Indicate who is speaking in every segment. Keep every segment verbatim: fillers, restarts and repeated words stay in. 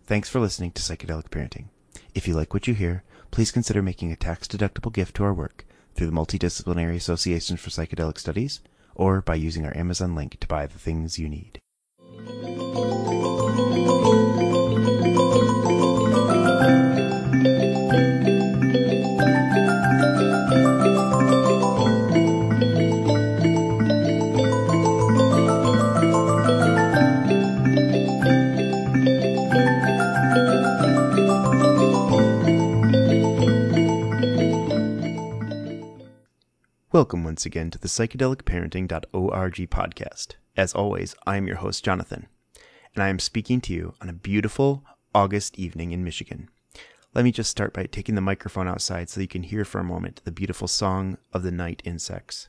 Speaker 1: Thanks for listening to Psychedelic Parenting. If you like what you hear, please consider making a tax-deductible gift to our work through the Multidisciplinary Association for Psychedelic Studies, or by using our Amazon link to buy the things you need. Welcome once again to the psychedelic parenting dot org podcast. As always, I am your host, Jonathan, and I am speaking to you on a beautiful August evening in Michigan. Let me just start by taking the microphone outside so you can hear for a moment the beautiful song of the night insects.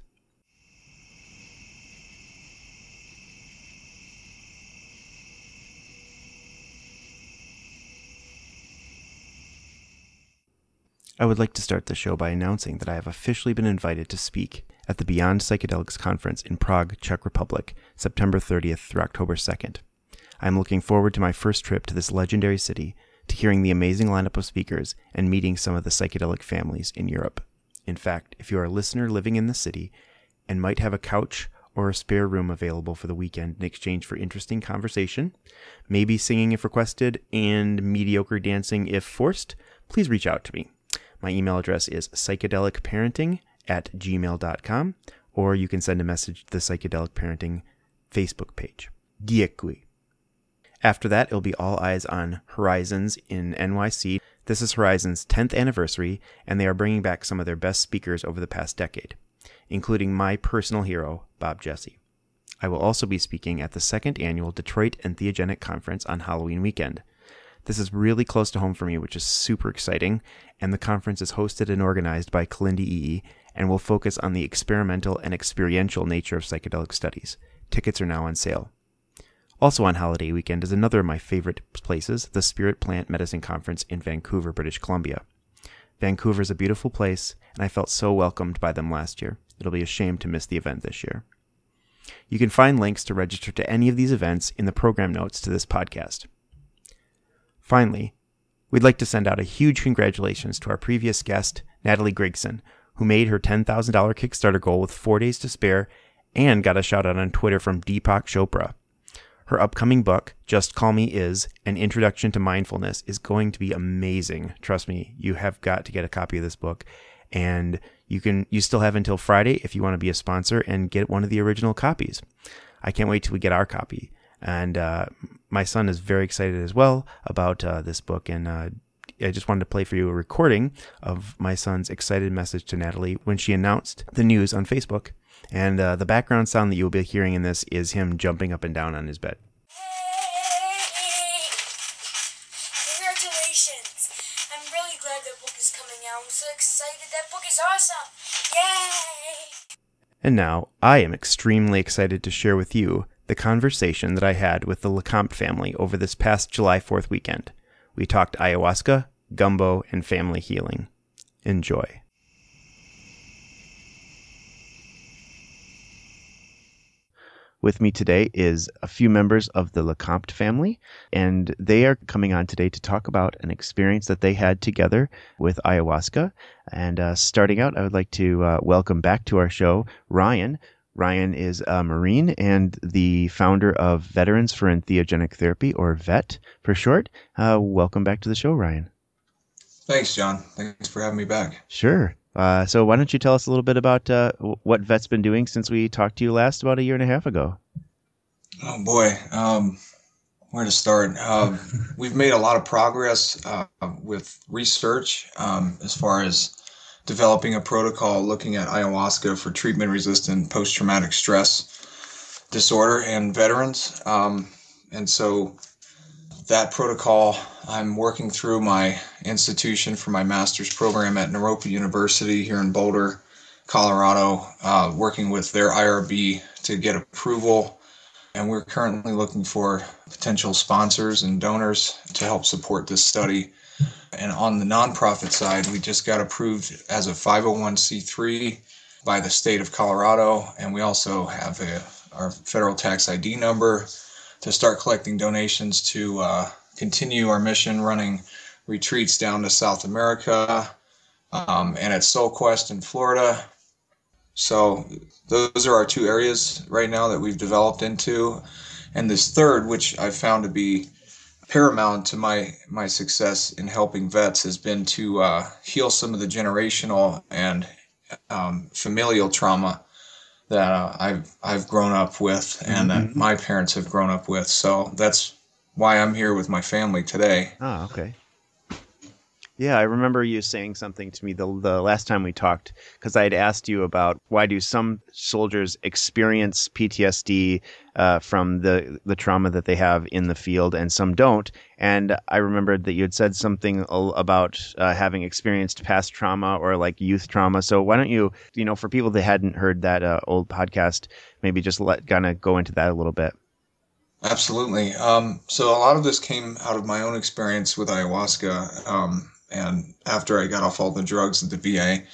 Speaker 1: I would like to start the show by announcing that I have officially been invited to speak at the Beyond Psychedelics Conference in Prague, Czech Republic, September thirtieth through October second. I am looking forward to my first trip to this legendary city, to hearing the amazing lineup of speakers and meeting some of the psychedelic families in Europe. In fact, if you are a listener living in the city and might have a couch or a spare room available for the weekend in exchange for interesting conversation, maybe singing if requested, and mediocre dancing if forced, please reach out to me. My email address is psychedelic parenting at gmail dot com, or you can send a message to the Psychedelic Parenting Facebook page. Děkuji. After that, it'll be all eyes on Horizons in N Y C. This is Horizons' tenth anniversary, and they are bringing back some of their best speakers over the past decade, including my personal hero, Bob Jesse. I will also be speaking at the second annual Detroit Entheogenic Conference on Halloween weekend. This is really close to home for me, which is super exciting, and the conference is hosted and organized by Kalindi E E and will focus on the experimental and experiential nature of psychedelic studies. Tickets are now on sale. Also on holiday weekend is another of my favorite places, the Spirit Plant Medicine Conference in Vancouver, British Columbia. Vancouver is a beautiful place, and I felt so welcomed by them last year. It'll be a shame to miss the event this year. You can find links to register to any of these events in the program notes to this podcast. Finally, we'd like to send out a huge congratulations to our previous guest, Natalie Grigson, who made her ten thousand dollars Kickstarter goal with four days to spare and got a shout out on Twitter from Deepak Chopra. Her upcoming book, Just Call Me Is, An Introduction to Mindfulness, is going to be amazing. Trust me, you have got to get a copy of this book, and you can you still have until Friday if you want to be a sponsor and get one of the original copies. I can't wait till we get our copy. And uh, my son is very excited as well about uh, this book. And uh, I just wanted to play for you a recording of my son's excited message to Natalie when she announced the news on Facebook. And uh, the background sound that you'll be hearing in this is him jumping up and down on his bed.
Speaker 2: Hey! Congratulations! I'm really glad that book is coming out. I'm so excited. That book is awesome! Yay!
Speaker 1: And now I am extremely excited to share with you the conversation that I had with the LeCompte family over this past July fourth weekend. We talked ayahuasca, gumbo, and family healing. Enjoy. With me today is a few members of the LeCompte family, and they are coming on today to talk about an experience that they had together with ayahuasca. And uh, starting out, I would like to uh, welcome back to our show Ryan. Ryan is a Marine and the founder of Veterans for Entheogenic Therapy, or V E T for short. Uh, welcome back to the show, Ryan.
Speaker 3: Thanks, John. Thanks for having me back.
Speaker 1: Sure. Uh, so why don't you tell us a little bit about uh, what V E T's been doing since we talked to you last about a year and a half ago?
Speaker 3: Oh, boy. Um, where to start? Uh, we've made a lot of progress uh, with research um, as far as developing a protocol looking at ayahuasca for treatment-resistant post-traumatic stress disorder in veterans. Um, and so that protocol, I'm working through my institution for my master's program at Naropa University here in Boulder, Colorado, uh, working with their I R B to get approval. And we're currently looking for potential sponsors and donors to help support this study. And on the nonprofit side, we just got approved as a five oh one c three by the state of Colorado. And we also have a, our federal tax I D number to start collecting donations to uh, continue our mission running retreats down to South America um, and at SoulQuest in Florida. So those are our two areas right now that we've developed into. And this third, which I found to be paramount to my, my success in helping vets, has been to uh, heal some of the generational and um, familial trauma that uh, I've I've grown up with and that
Speaker 1: Mm-hmm.
Speaker 3: my parents have grown up with. So that's why I'm here with my family today.
Speaker 1: Ah, okay. Yeah, I remember you saying something to me the the last time we talked, because I had asked you about why do some soldiers experience P T S D uh, from the the trauma that they have in the field and some don't. And I remembered that you had said something al- about uh, having experienced past trauma or like youth trauma. So why don't you, you know, for people that hadn't heard that uh, old podcast, maybe just let kind of go into that a little bit.
Speaker 3: Absolutely. Um, so a lot of this came out of my own experience with ayahuasca. Um, and after I got off all the drugs at the V A,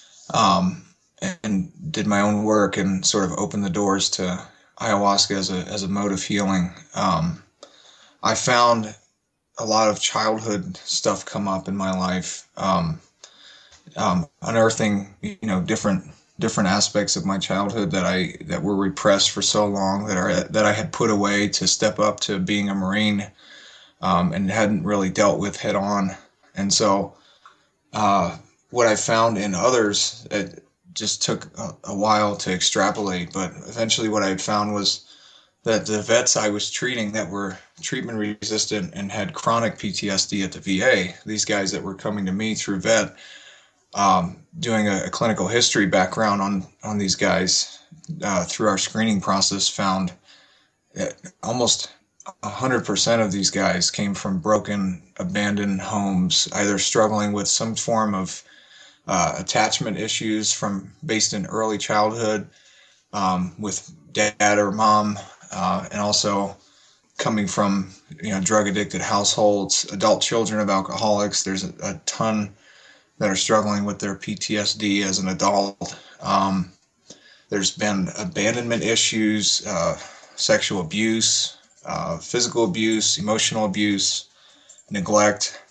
Speaker 3: um, and did my own work and sort of opened the doors to ayahuasca as a as a mode of healing, um, I found a lot of childhood stuff come up in my life, um, um, unearthing you know different different aspects of my childhood that I that were repressed for so long that are that I had put away to step up to being a Marine, um, and hadn't really dealt with head on. And so uh, what I found in others, it just took a, a while to extrapolate, but eventually what I had found was that the vets I was treating that were treatment resistant and had chronic P T S D at the V A, these guys that were coming to me through vet, um, doing a, a clinical history background on, on these guys uh, through our screening process, found that almost one hundred percent of these guys came from broken, abandoned homes, either struggling with some form of uh, attachment issues from based in early childhood, um, with dad or mom, uh, and also coming from you know drug addicted households, adult children of alcoholics. There's a, a ton that are struggling with their P T S D as an adult. Um, there's been abandonment issues, uh, sexual abuse, uh, physical abuse, emotional abuse, neglect.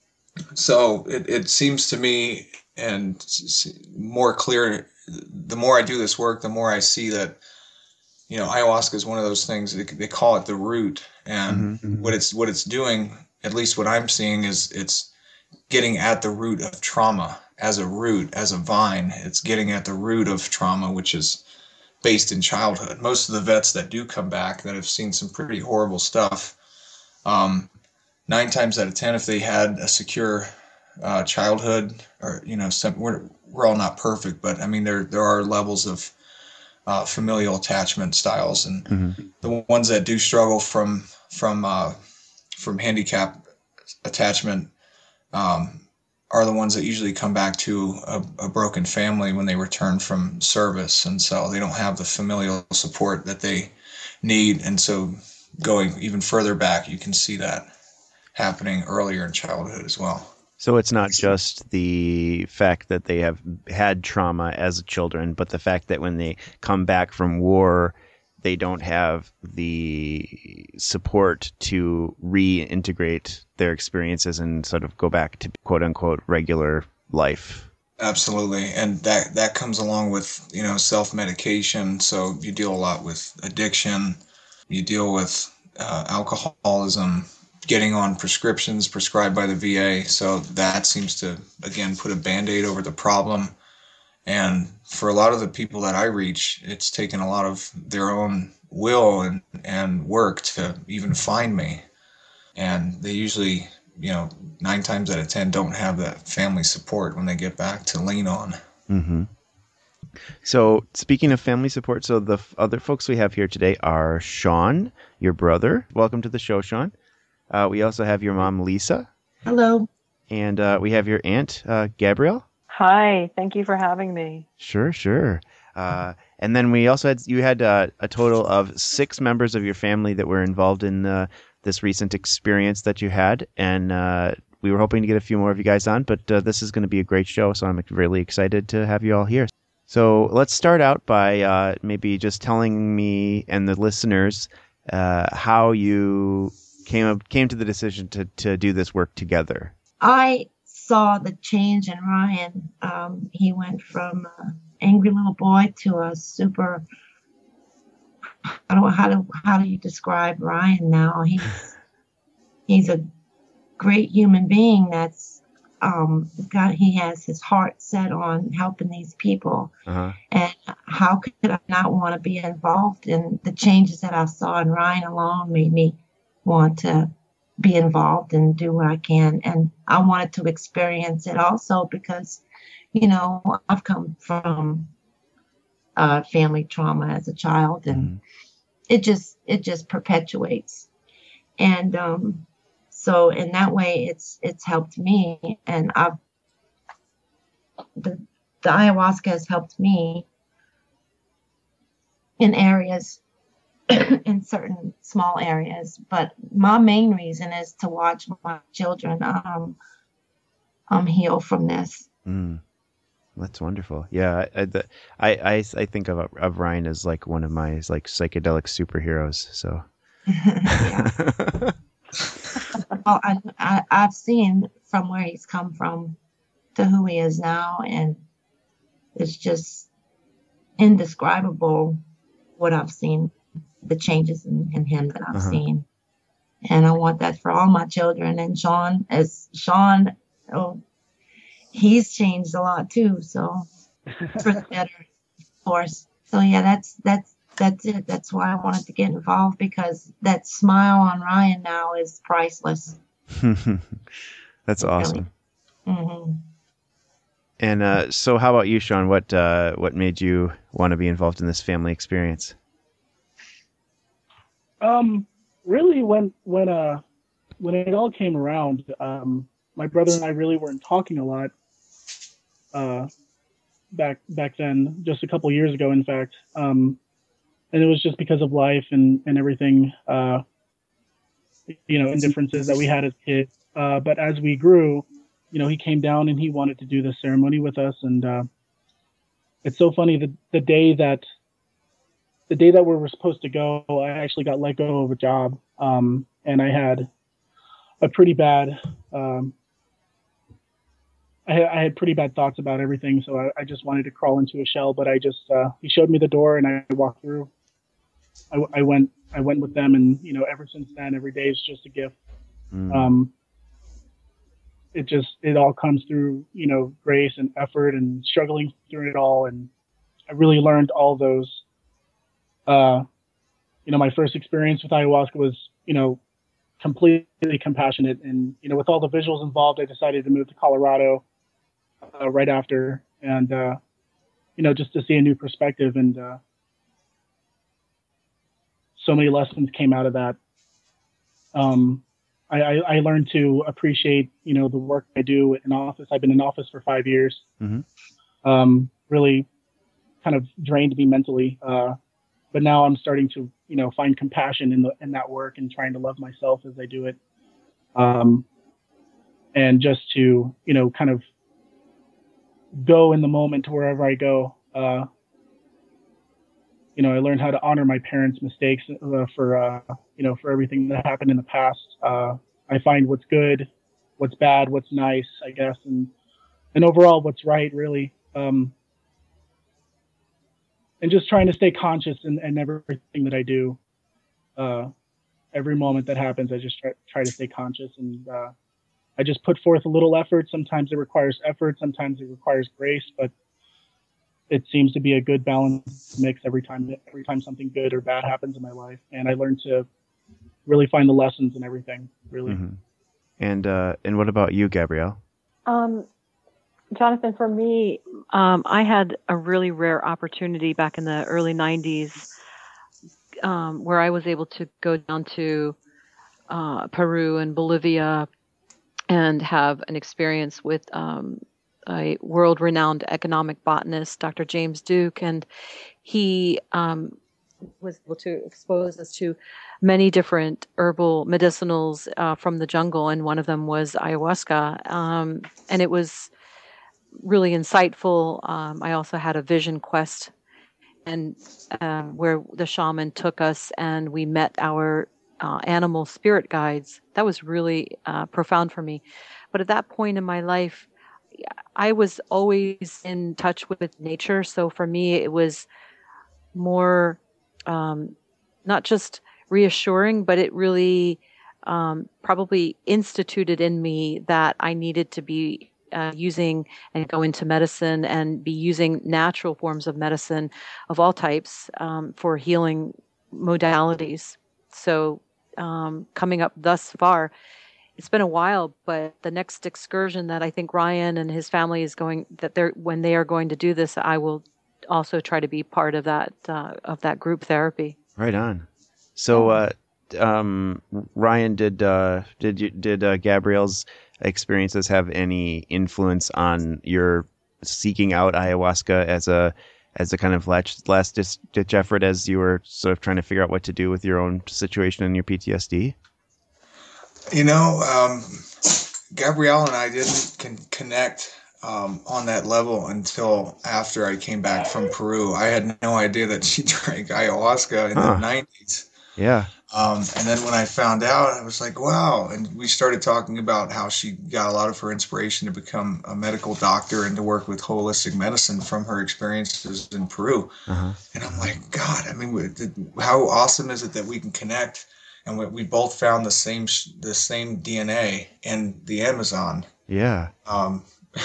Speaker 3: So it, it seems to me, and more clear, the more I do this work, the more I see that, you know, ayahuasca is one of those things, they, they call it the root. And
Speaker 1: Mm-hmm.
Speaker 3: what it's what it's doing, at least what I'm seeing, is it's getting at the root of trauma as a root, as a vine. It's getting at the root of trauma, which is based in childhood. Most of the vets that do come back that have seen some pretty horrible stuff, um, nine times out of ten, if they had a secure uh, childhood, or you know, some, we're we're all not perfect, but I mean, there there are levels of uh, familial attachment styles, and
Speaker 1: Mm-hmm.
Speaker 3: the ones that do struggle from from uh, from handicap attachment um, are the ones that usually come back to a, a broken family when they return from service, and so they don't have the familial support that they need. And so going even further back, you can see that happening earlier in childhood as well.
Speaker 1: So it's not just the fact that they have had trauma as children, but the fact that when they come back from war, they don't have the support to reintegrate their experiences and sort of go back to quote unquote regular life.
Speaker 3: Absolutely. And that, that comes along with, you know, self-medication. So you deal a lot with addiction, you deal with uh, alcoholism, getting on prescriptions prescribed by the V A. So that seems to, again, put a Band-Aid over the problem. And for a lot of the people that I reach, it's taken a lot of their own will and, and work to even find me. And they usually, you know, nine times out of ten don't have that family support when they get back to lean on.
Speaker 1: Mm-hmm. So speaking of family support, so the f- other folks we have here today are Sean, your brother. Welcome to the show, Sean. Uh, we also have your mom, Lisa.
Speaker 4: Hello.
Speaker 1: And uh, we have your aunt, uh, Gabrielle.
Speaker 4: Hi. Thank you for having me.
Speaker 1: Sure, sure. Uh, and then we also had, you had uh, a total of six members of your family that were involved in uh, this recent experience that you had. And uh, we were hoping to get a few more of you guys on, but uh, this is going to be a great show. So I'm really excited to have you all here. So let's start out by uh, maybe just telling me and the listeners uh, how you came up, came to the decision to to do this work together?
Speaker 5: I saw the change in Ryan. Um, he went from an angry little boy to a super. I don't know how to how do you describe Ryan now? He's he's a great human being that's um, got he has his heart set on helping these people.
Speaker 1: Uh-huh.
Speaker 5: And how could I not want to be involved in the changes that I saw in Ryan alone made me want to be involved and do what I can. And I wanted to experience it also because, you know, I've come from uh, family trauma as a child, and
Speaker 1: Mm-hmm.
Speaker 5: it just it just perpetuates. And um, so in that way, it's it's helped me, and I've the the ayahuasca has helped me in areas, in certain small areas. But my main reason is to watch my children um, um heal from this.
Speaker 1: Mm. That's wonderful. Yeah, I, I, the, I, I, I think of of Ryan as like one of my like psychedelic superheroes. So.
Speaker 5: Yeah. Well, I, I I've seen from where he's come from to who he is now, and it's just indescribable what I've seen, the changes in, in him that I've
Speaker 1: Uh-huh.
Speaker 5: seen. And I want that for all my children. And Sean, as Sean, oh, he's changed a lot too. So for the better, of course. So yeah, that's that's that's it. That's why I wanted to get involved, because that smile on Ryan now is priceless.
Speaker 1: That's awesome.
Speaker 5: Really. Mm-hmm.
Speaker 1: And uh, so, how about you, Sean? What uh, what made you want to be involved in this family experience?
Speaker 6: Um, really, when when uh when it all came around, um, my brother and I really weren't talking a lot. Uh, back back then, just a couple of years ago, in fact. Um, and it was just because of life and and everything. Uh, you know, indifferences that we had as kids. Uh, but as we grew, you know, he came down and he wanted to do this ceremony with us. And uh, it's so funny that the day that the day that we were supposed to go, I actually got let go of a job, um, and I had a pretty bad, um, I, had, I had pretty bad thoughts about everything. So I, I just wanted to crawl into a shell. But I just, uh, he showed me the door, and I walked through. I, I went, I went with them, and you know, ever since then, every day is just a gift.
Speaker 1: Mm.
Speaker 6: Um, it just, it all comes through, you know, grace and effort and struggling through it all. And I really learned all those. Uh, you know, my first experience with ayahuasca was, you know, completely compassionate. And, you know, with all the visuals involved, I decided to move to Colorado uh, right after. And, uh, you know, just to see a new perspective. And uh, so many lessons came out of that. Um, I, I, I learned to appreciate, you know, the work I do in office. I've been in office for five years.
Speaker 1: Mm-hmm.
Speaker 6: Um, really kind of drained me mentally. Uh, But now I'm starting to, you know, find compassion in the in that work and trying to love myself as I do it, um, and just to, you know, kind of go in the moment to wherever I go. Uh, you know, I learned how to honor my parents' mistakes uh, for, uh, you know, for everything that happened in the past. Uh, I find what's good, what's bad, what's nice, I guess, and and overall what's right, really. Um, And just trying to stay conscious in, in everything that I do. Uh, every moment that happens, I just try, try to stay conscious. And uh, I just put forth a little effort. Sometimes it requires effort. Sometimes it requires grace. But it seems to be a good balance mix every time, every time something good or bad happens in my life. And I learn to really find the lessons in everything, really.
Speaker 1: Mm-hmm. And uh, and what about you, Gabrielle?
Speaker 4: Um, Jonathan, for me, um, I had a really rare opportunity back in the early nineties um, where I was able to go down to uh, Peru and Bolivia and have an experience with um, a world-renowned economic botanist, Doctor James Duke, and he um, was able to expose us to many different herbal medicinals uh, from the jungle, and one of them was ayahuasca, um, and it was really insightful. Um, I also had a vision quest, and um, where the shaman took us, and we met our uh, animal spirit guides. That was really uh, profound for me. But at that point in my life, I was always in touch with nature. So for me, it was more um, not just reassuring, but it really um, probably instituted in me that I needed to be uh, using and go into medicine and be using natural forms of medicine of all types um, for healing modalities. So um, coming up thus far, it's been a while, but the next excursion that I think Ryan and his family is going, that they're when they are going to do this, I will also try to be part of that uh, of that group therapy.
Speaker 1: Right on. So, uh, um, Ryan, did uh, did you, did uh, Gabrielle's experiences have any influence on your seeking out ayahuasca as a as a kind of last last ditch effort as you were sort of trying to figure out what to do with your own situation and your P T S D?
Speaker 3: You know, um, Gabrielle and I didn't con- connect um, on that level until after I came back from Peru. I had no idea that she drank ayahuasca in
Speaker 1: Huh.
Speaker 3: the nineties.
Speaker 1: Yeah.
Speaker 3: Um, and then when I found out, I was like, wow. And we started talking about how she got a lot of her inspiration to become a medical doctor and to work with holistic medicine from her experiences in Peru.
Speaker 1: Uh-huh.
Speaker 3: And I'm like, God, I mean, how awesome is it that we can connect? And we, we both found the same the same D N A in the Amazon.
Speaker 1: Yeah.
Speaker 3: Um,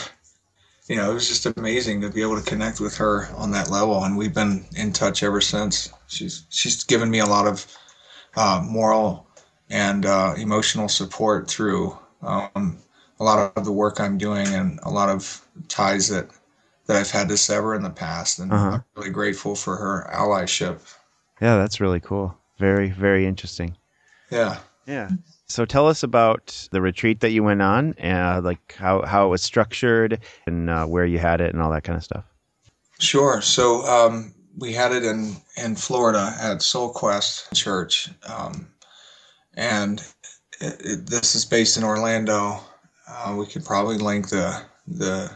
Speaker 3: you know, it was just amazing to be able to connect with her on that level, and we've been in touch ever since. She's she's given me a lot of uh, moral and uh, emotional support through um, a lot of the work I'm doing and a lot of ties that that I've had to sever in the past. And
Speaker 1: Uh-huh.
Speaker 3: I'm really grateful for her allyship.
Speaker 1: Yeah, that's really cool. Very, very interesting.
Speaker 3: Yeah.
Speaker 1: Yeah. So tell us about the retreat that you went on, and like how, how it was structured and uh, where you had it and all that kind of stuff.
Speaker 3: Sure. So um, we had it in, in Florida at Soul Quest Church. Um, and it, it, this is based in Orlando. Uh, we could probably link the the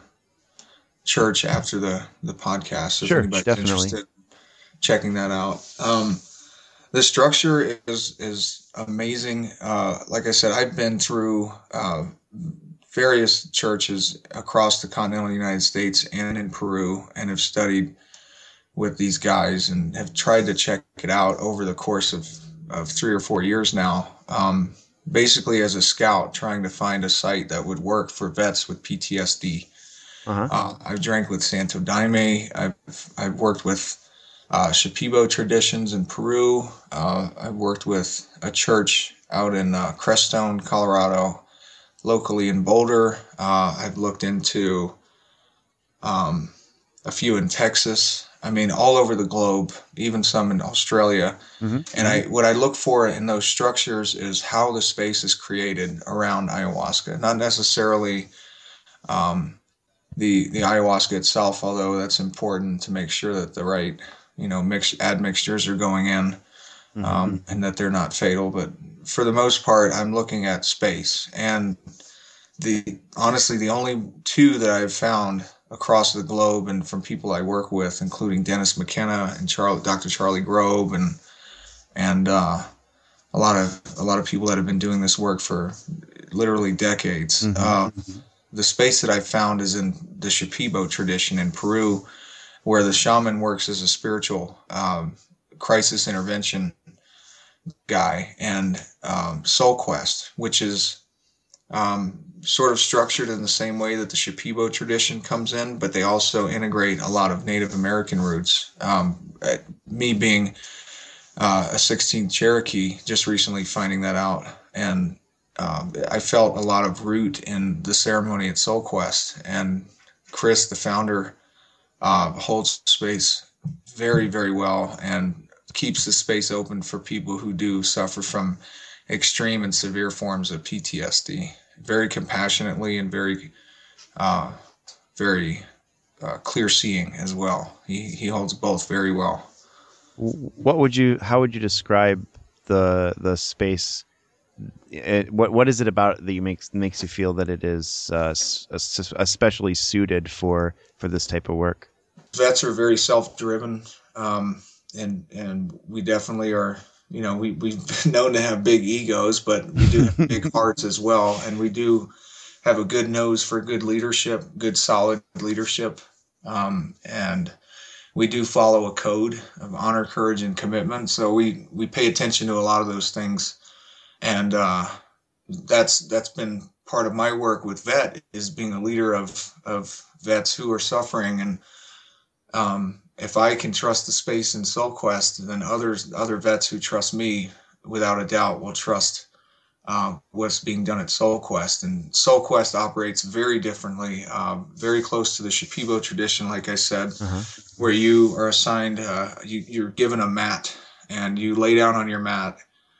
Speaker 3: church after the, the podcast. So
Speaker 1: Sure,
Speaker 3: if anybody's
Speaker 1: definitely.
Speaker 3: interested in checking that out. Um, the structure is is amazing. Uh, like I said, I've been through uh, various churches across the continental United States and in Peru, and have studied with these guys and have tried to check it out over the course of, of three or four years now. Um, basically as a scout, trying to find a site that would work for vets with P T S D.
Speaker 1: Uh-huh.
Speaker 3: Uh, I've drank with Santo Daime. I've, I've worked with uh, Shipibo traditions in Peru. Uh, I've worked with a church out in uh, Crestone, Colorado, locally in Boulder. Uh, I've looked into um, a few in Texas. I mean, all over the globe, even some in Australia.
Speaker 1: Mm-hmm.
Speaker 3: And I, what I look for in those structures is how the space is created around ayahuasca, not necessarily um, the the ayahuasca itself, although that's important to make sure that the right, you know, mix admixtures are going in, um,
Speaker 1: Mm-hmm.
Speaker 3: and that they're not fatal. But for the most part, I'm looking at space. And the honestly, the only two that I've found across the globe and from people I work with, including Dennis McKenna and Charlie, Doctor Charlie Grobe, and and uh, a lot of a lot of people that have been doing this work for literally decades.
Speaker 1: Mm-hmm.
Speaker 3: Uh, the space that I found is in the Shipibo tradition in Peru, where the shaman works as a spiritual um, crisis intervention guy, and um, Soul Quest, which is um, sort of structured in the same way that the Shipibo tradition comes in, but they also integrate a lot of Native American roots. Um, me being uh, a sixteenth Cherokee, just recently finding that out, and um, I felt a lot of root in the ceremony at Soul Quest. And Chris, the founder, uh, holds space very, very well and keeps the space open for people who do suffer from extreme and severe forms of P T S D, very compassionately and very, uh, very uh, clear-seeing as well. He he holds both very well.
Speaker 1: What would you? How would you describe the the space? It, what what is it about that you makes makes you feel that it is uh, especially suited for for this type of work?
Speaker 3: Vets are very self-driven, um, and and we definitely are you know, we, we've been known to have big egos, but we do have big hearts as well. And we do have a good nose for good leadership, good solid leadership. Um, and we do follow a code of honor, courage, and commitment. So we, we pay attention to a lot of those things. And uh, that's that's been part of my work with VET, is being a leader of, of vets who are suffering. And um, if I can trust the space in SoulQuest, then others, other vets who trust me, without a doubt, will trust uh, what's being done at SoulQuest. And SoulQuest operates very differently, uh, very close to the Shipibo tradition, like I said, uh-huh. where you are assigned, uh, you, you're given a mat, and you lay down on your mat,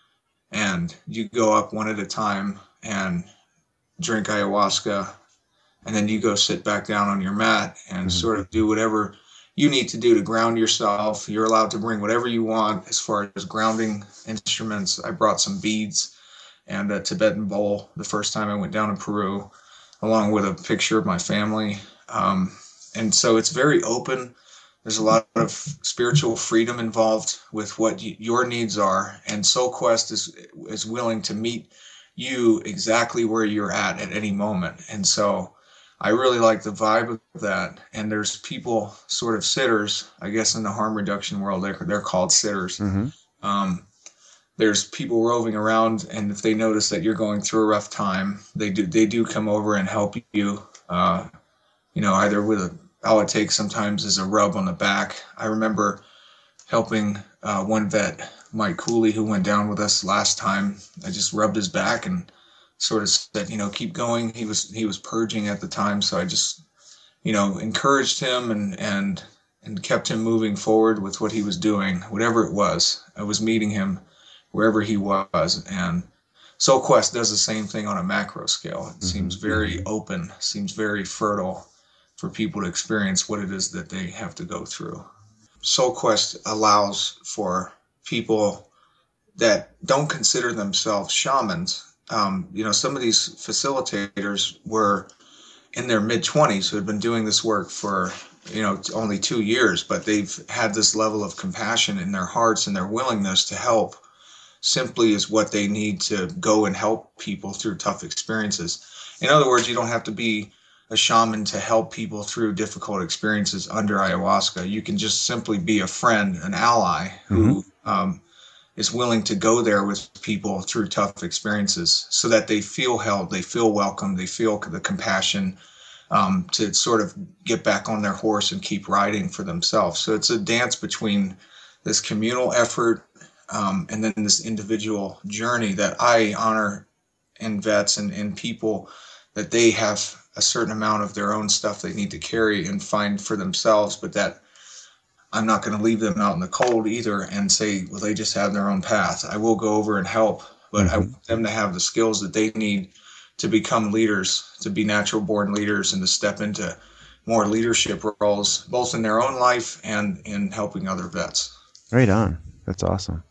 Speaker 3: and you go up one at a time and drink ayahuasca, and then you go sit back down on your mat and mm-hmm. sort of do whatever you need to do to ground yourself. You're allowed to bring whatever you want as far as grounding instruments. I brought some beads and a Tibetan bowl the first time I went down to Peru, along with a picture of my family. Um, and so it's very open. There's a lot of spiritual freedom involved with what y- your needs are. And SoulQuest is, is willing to meet you exactly where you're at at any moment. And so I really like the vibe of that. And there's people, sort of sitters, I guess in the harm reduction world, they're, they're called sitters. Mm-hmm. Um, there's people roving around, and if they notice that you're going through a rough time, they do they do come over and help you, uh, you know, either with a, all it takes sometimes is a rub on the back. I remember helping uh, one vet, Mike Cooley, who went down with us last time. I just rubbed his back and sort of said, you know, keep going. He was he was purging at the time, so I just, you know, encouraged him and and and kept him moving forward with what he was doing, whatever it was. I was meeting him wherever he was, and SoulQuest does the same thing on a macro scale. It mm-hmm. seems very open, seems very fertile for people to experience what it is that they have to go through. SoulQuest allows for people that don't consider themselves shamans. Um, you know, some of these facilitators were in their mid-twenties who had been doing this work for, you know, only two years, but they've had this level of compassion in their hearts, and their willingness to help simply is what they need to go and help people through tough experiences. In other words, you don't have to be a shaman to help people through difficult experiences under ayahuasca. You can just simply be a friend, an ally who mm-hmm. um, is willing to go there with people through tough experiences so that they feel held, they feel welcome, they feel the compassion um, to sort of get back on their horse and keep riding for themselves. So it's a dance between this communal effort um, and then this individual journey that I honor in vets and in people, that they have a certain amount of their own stuff they need to carry and find for themselves, but that I'm not going to leave them out in the cold either and say, well, they just have their own path. I will go over and help, but mm-hmm. I want them to have the skills that they need to become leaders, to be natural born leaders, and to step into more leadership roles, both in their own life and in helping other vets.
Speaker 1: Right on. That's awesome.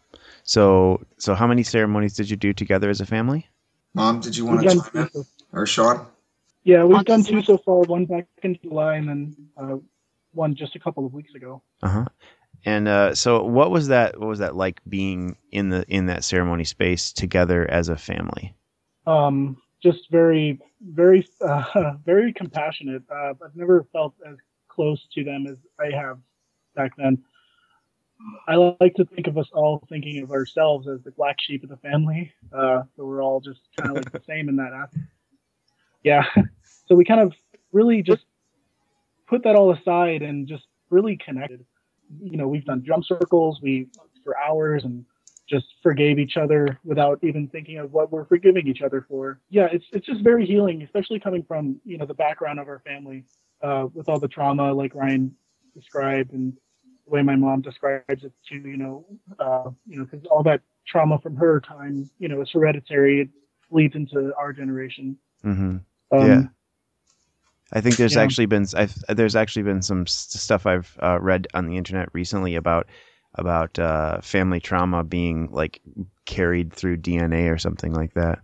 Speaker 1: So, so how many ceremonies did you do together as a family?
Speaker 3: Mom, did you want to chime in? Or Sean?
Speaker 6: Yeah, we've done two so far, one back in July and then uh, one just a couple of weeks ago.
Speaker 1: Uh-huh. And uh, so what was that what was that like being in the in that ceremony space together as a family?
Speaker 6: Um, just very, very, uh, very compassionate. Uh, I've never felt as close to them as I have back then. I like to think of us all thinking of ourselves as the black sheep of the family. Uh, so we're all just kind of like the same in that aspect. Yeah. So we kind of really just put that all aside and just really connected. You know, we've done drum circles, we for hours, and just forgave each other without even thinking of what we're forgiving each other for. Yeah, it's it's just very healing, especially coming from, you know, the background of our family, uh, with all the trauma like Ryan described, and the way my mom describes it too, you know, uh, you know, because all that trauma from her time, you know, is hereditary. It bleeds into our generation.
Speaker 1: Mm-hmm.
Speaker 6: Um,
Speaker 1: yeah. I think there's
Speaker 6: yeah.
Speaker 1: actually been I've, there's actually been some stuff I've uh, read on the internet recently about about uh, family trauma being like carried through D N A or something like that.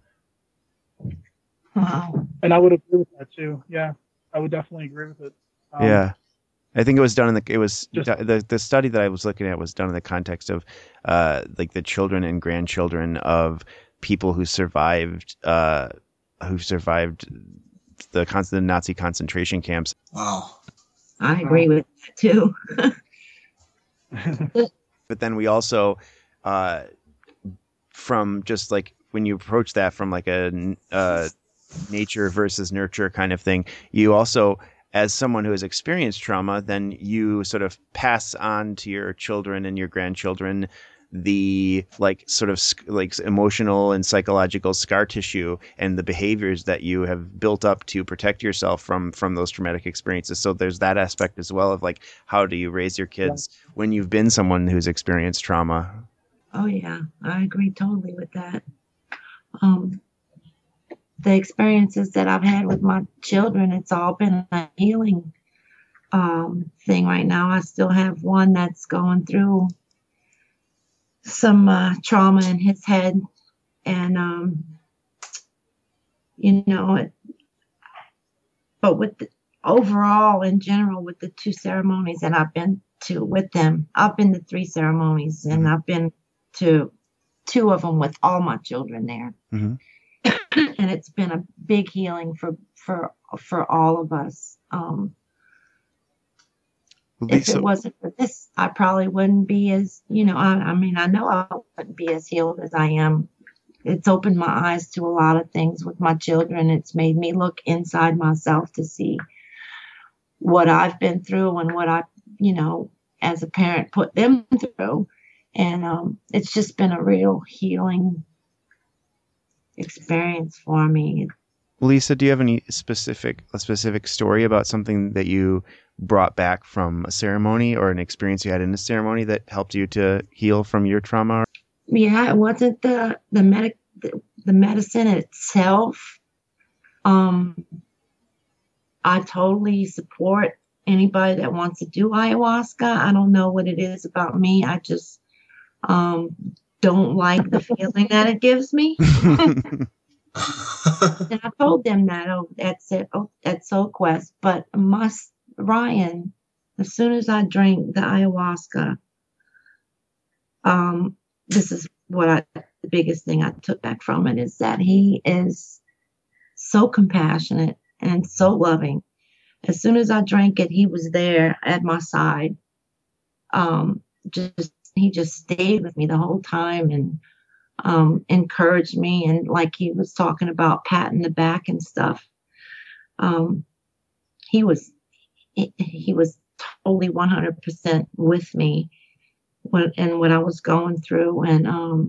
Speaker 5: Wow.
Speaker 6: And I would agree with that too. Yeah, I would definitely agree with it. Um,
Speaker 1: yeah. I think it was done in the it was
Speaker 6: Just-
Speaker 1: the the study that I was looking at was done in the context of uh like the children and grandchildren of people who survived uh who survived the constant Nazi concentration camps.
Speaker 3: Wow.
Speaker 5: I agree with that too.
Speaker 1: But then we also uh from just like when you approach that from like a uh nature versus nurture kind of thing, you also, as someone who has experienced trauma, then you sort of pass on to your children and your grandchildren the like sort of sc- like emotional and psychological scar tissue and the behaviors that you have built up to protect yourself from from those traumatic experiences. So there's that aspect as well of like, how do you raise your kids when you've been someone who's experienced trauma?
Speaker 5: Oh yeah, I agree totally with that. Um, the experiences that I've had with my children, it's all been a healing um, thing right now. I still have one that's going through some uh, trauma in his head, and um, you know, it, but with the, overall in general with the two ceremonies that I've been to with them, I've been to three ceremonies, and
Speaker 1: Mhm.
Speaker 5: I've been to two of them with all my children there.
Speaker 1: Mhm.
Speaker 5: And it's been a big healing for for for all of us. Um,
Speaker 1: Well,
Speaker 5: if
Speaker 1: Lisa-
Speaker 5: it wasn't for this, I probably wouldn't be as, you know, I, I mean, I know I wouldn't be as healed as I am. It's opened my eyes to a lot of things with my children. It's made me look inside myself to see what I've been through and what I, you know, as a parent put them through. And um, it's just been a real healing experience for me.
Speaker 1: Lisa, do you have any specific a specific story about something that you brought back from a ceremony or an experience you had in a ceremony that helped you to heal from your trauma?
Speaker 5: Yeah, it wasn't the the medic the, the medicine itself. Um, I totally support anybody that wants to do ayahuasca. I don't know what it is about me. I just um don't like the feeling that it gives me. And I told them that, oh, that's it, oh, that's Soul Quest. But must Ryan, as soon as I drink the ayahuasca, um, this is what I, the biggest thing I took back from it is that he is so compassionate and so loving. As soon as I drank it, he was there at my side. Um, just he just stayed with me the whole time and um, encouraged me, and like he was talking about patting the back and stuff. Um, he was he, he was totally one hundred percent with me when and what I was going through, and um,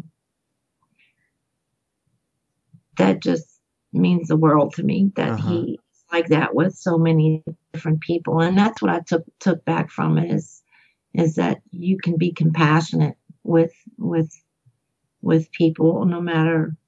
Speaker 5: that just means the world to me that
Speaker 1: Uh-huh.
Speaker 5: he like that with so many different people. And that's what I took took back from it is is that you can be compassionate with with with people no matter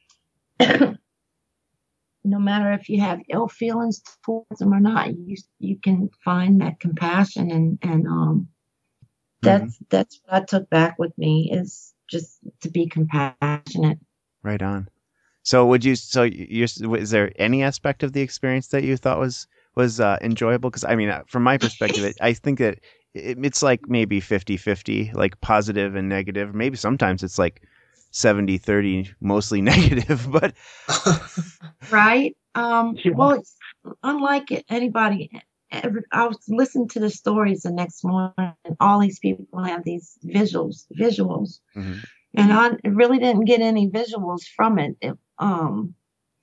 Speaker 5: no matter if you have ill feelings towards them or not. You you can find that compassion, and and um that's
Speaker 1: Mhm.
Speaker 5: that's what I took back with me is just to be compassionate.
Speaker 1: Right on. So would you, so you're, is there any aspect of the experience that you thought was, was uh, enjoyable? Because I mean, uh, from my perspective, it, I think that it, it's like maybe fifty fifty, like positive and negative. Maybe sometimes it's like seventy thirty, mostly negative, but
Speaker 5: Right. Um,
Speaker 6: Yeah.
Speaker 5: well, it's unlike it- anybody. Ever, I was listening to the stories the next morning, and all these people have these visuals, visuals,
Speaker 1: Mhm.
Speaker 5: and I really didn't get any visuals from it, it, um,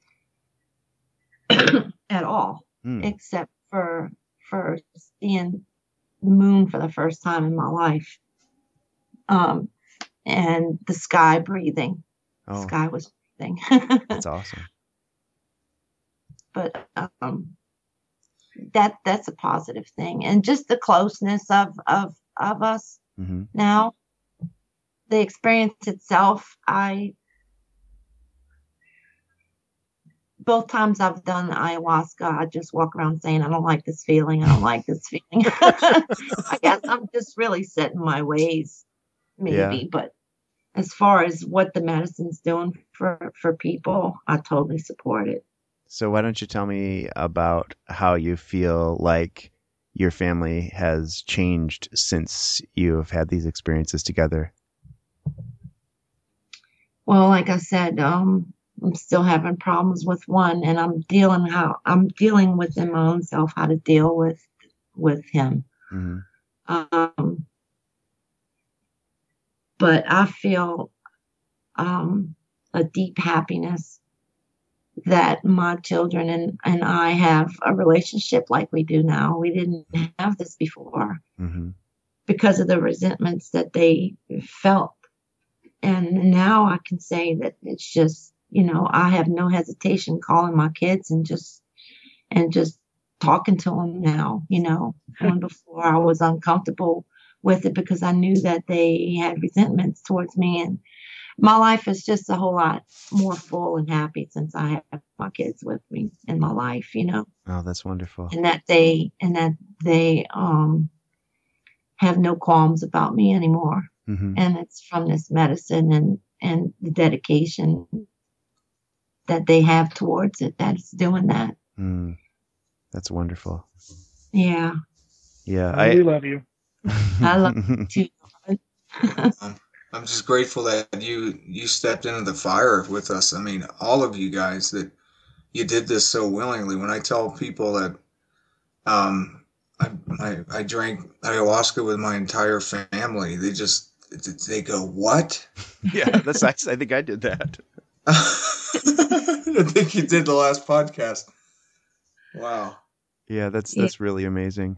Speaker 5: at all,
Speaker 1: Hmm.
Speaker 5: except for for seeing the moon for the first time in my life, um, and the sky breathing. The
Speaker 1: Oh,
Speaker 5: sky was breathing.
Speaker 1: that's awesome.
Speaker 5: But um, that that's a positive thing, and just the closeness of of of us
Speaker 1: Hmm.
Speaker 5: now. The experience itself, I both times I've done ayahuasca, I just walk around saying, I don't like this feeling. I don't like this feeling. I guess I'm just really set in my ways, maybe.
Speaker 1: Yeah.
Speaker 5: But as far as what the medicine's doing for for people, I totally support it.
Speaker 1: So why don't you tell me about how you feel like your family has changed since you have had these experiences together?
Speaker 5: Well, like I said, um, I'm still having problems with one, and I'm dealing how I'm dealing within my own self how to deal with with him.
Speaker 1: Mm-hmm.
Speaker 5: Um, but I feel um, a deep happiness that my children and, and I have a relationship like we do now. We didn't have this before
Speaker 1: Mm-hmm.
Speaker 5: because of the resentments that they felt. And now I can say that it's just, you know, I have no hesitation calling my kids and just and just talking to them now, you know. When before I was uncomfortable with it because I knew that they had resentments towards me. And my life is just a whole lot more full and happy since I have my kids with me in my life, you know.
Speaker 1: Oh, that's wonderful.
Speaker 5: And that they and that they um have no qualms about me anymore.
Speaker 1: Mm-hmm.
Speaker 5: And it's from this medicine and and the dedication that they have towards it that's doing that.
Speaker 1: Mm. That's wonderful.
Speaker 5: Yeah.
Speaker 1: Yeah,
Speaker 6: I
Speaker 1: I
Speaker 6: really love you.
Speaker 5: I love you too.
Speaker 3: Um, I'm just grateful that you you stepped into the fire with us. I mean, all of you guys, that you did this so willingly. When I tell people that um, I, I I drank ayahuasca with my entire family, they just they go, "What?"
Speaker 1: yeah, that's I, I think I did that.
Speaker 3: I think you did the last podcast. Wow.
Speaker 1: Yeah, that's
Speaker 5: Yeah.
Speaker 1: that's really amazing.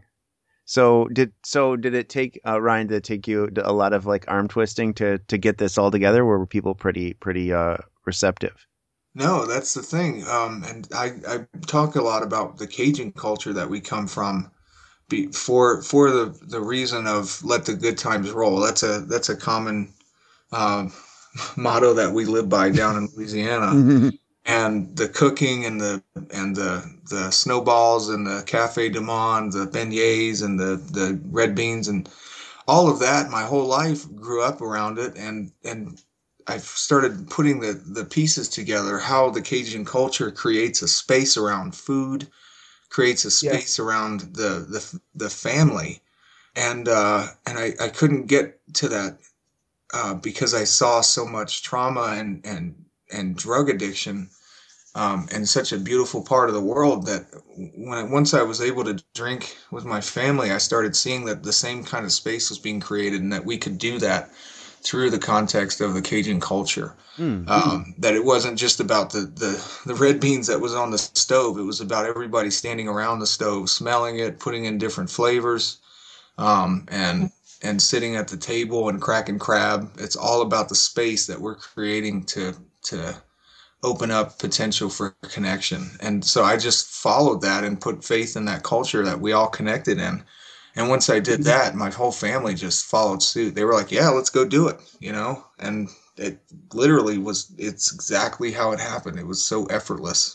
Speaker 1: So did so did it take uh, Ryan? Did it take you a lot of like arm twisting to to get this all together? Or were people pretty pretty uh, receptive?
Speaker 3: No, that's the thing. Um, and I, I talk a lot about the Cajun culture that we come from, be, for for the the reason of let the good times roll. That's a that's a common uh, motto that we live by down in Louisiana. And the cooking and the and the the snowballs and the Cafe du Monde, the beignets and the the red beans and all of that, my whole life grew up around it, and and I've started putting the the pieces together, how the Cajun culture creates a space around food, creates a
Speaker 6: Yeah.
Speaker 3: space around the the the family, and uh, and I I couldn't get to that uh, because I saw so much trauma and and and drug addiction um, in such a beautiful part of the world, that when once I was able to drink with my family, I started seeing that the same kind of space was being created, and that we could do that through the context of the Cajun culture.
Speaker 1: Mm.
Speaker 3: Um, that it wasn't just about the, the, the red beans that was on the stove. It was about everybody standing around the stove, smelling it, putting in different flavors, um, and and sitting at the table and cracking crab. It's all about the space that we're creating to to open up potential for connection. And so I just followed that and put faith in that culture that we all connected in. And once I did that, my whole family just followed suit. They were like, yeah, let's go do it, you know? And it literally was, it's exactly how it happened. It was so effortless.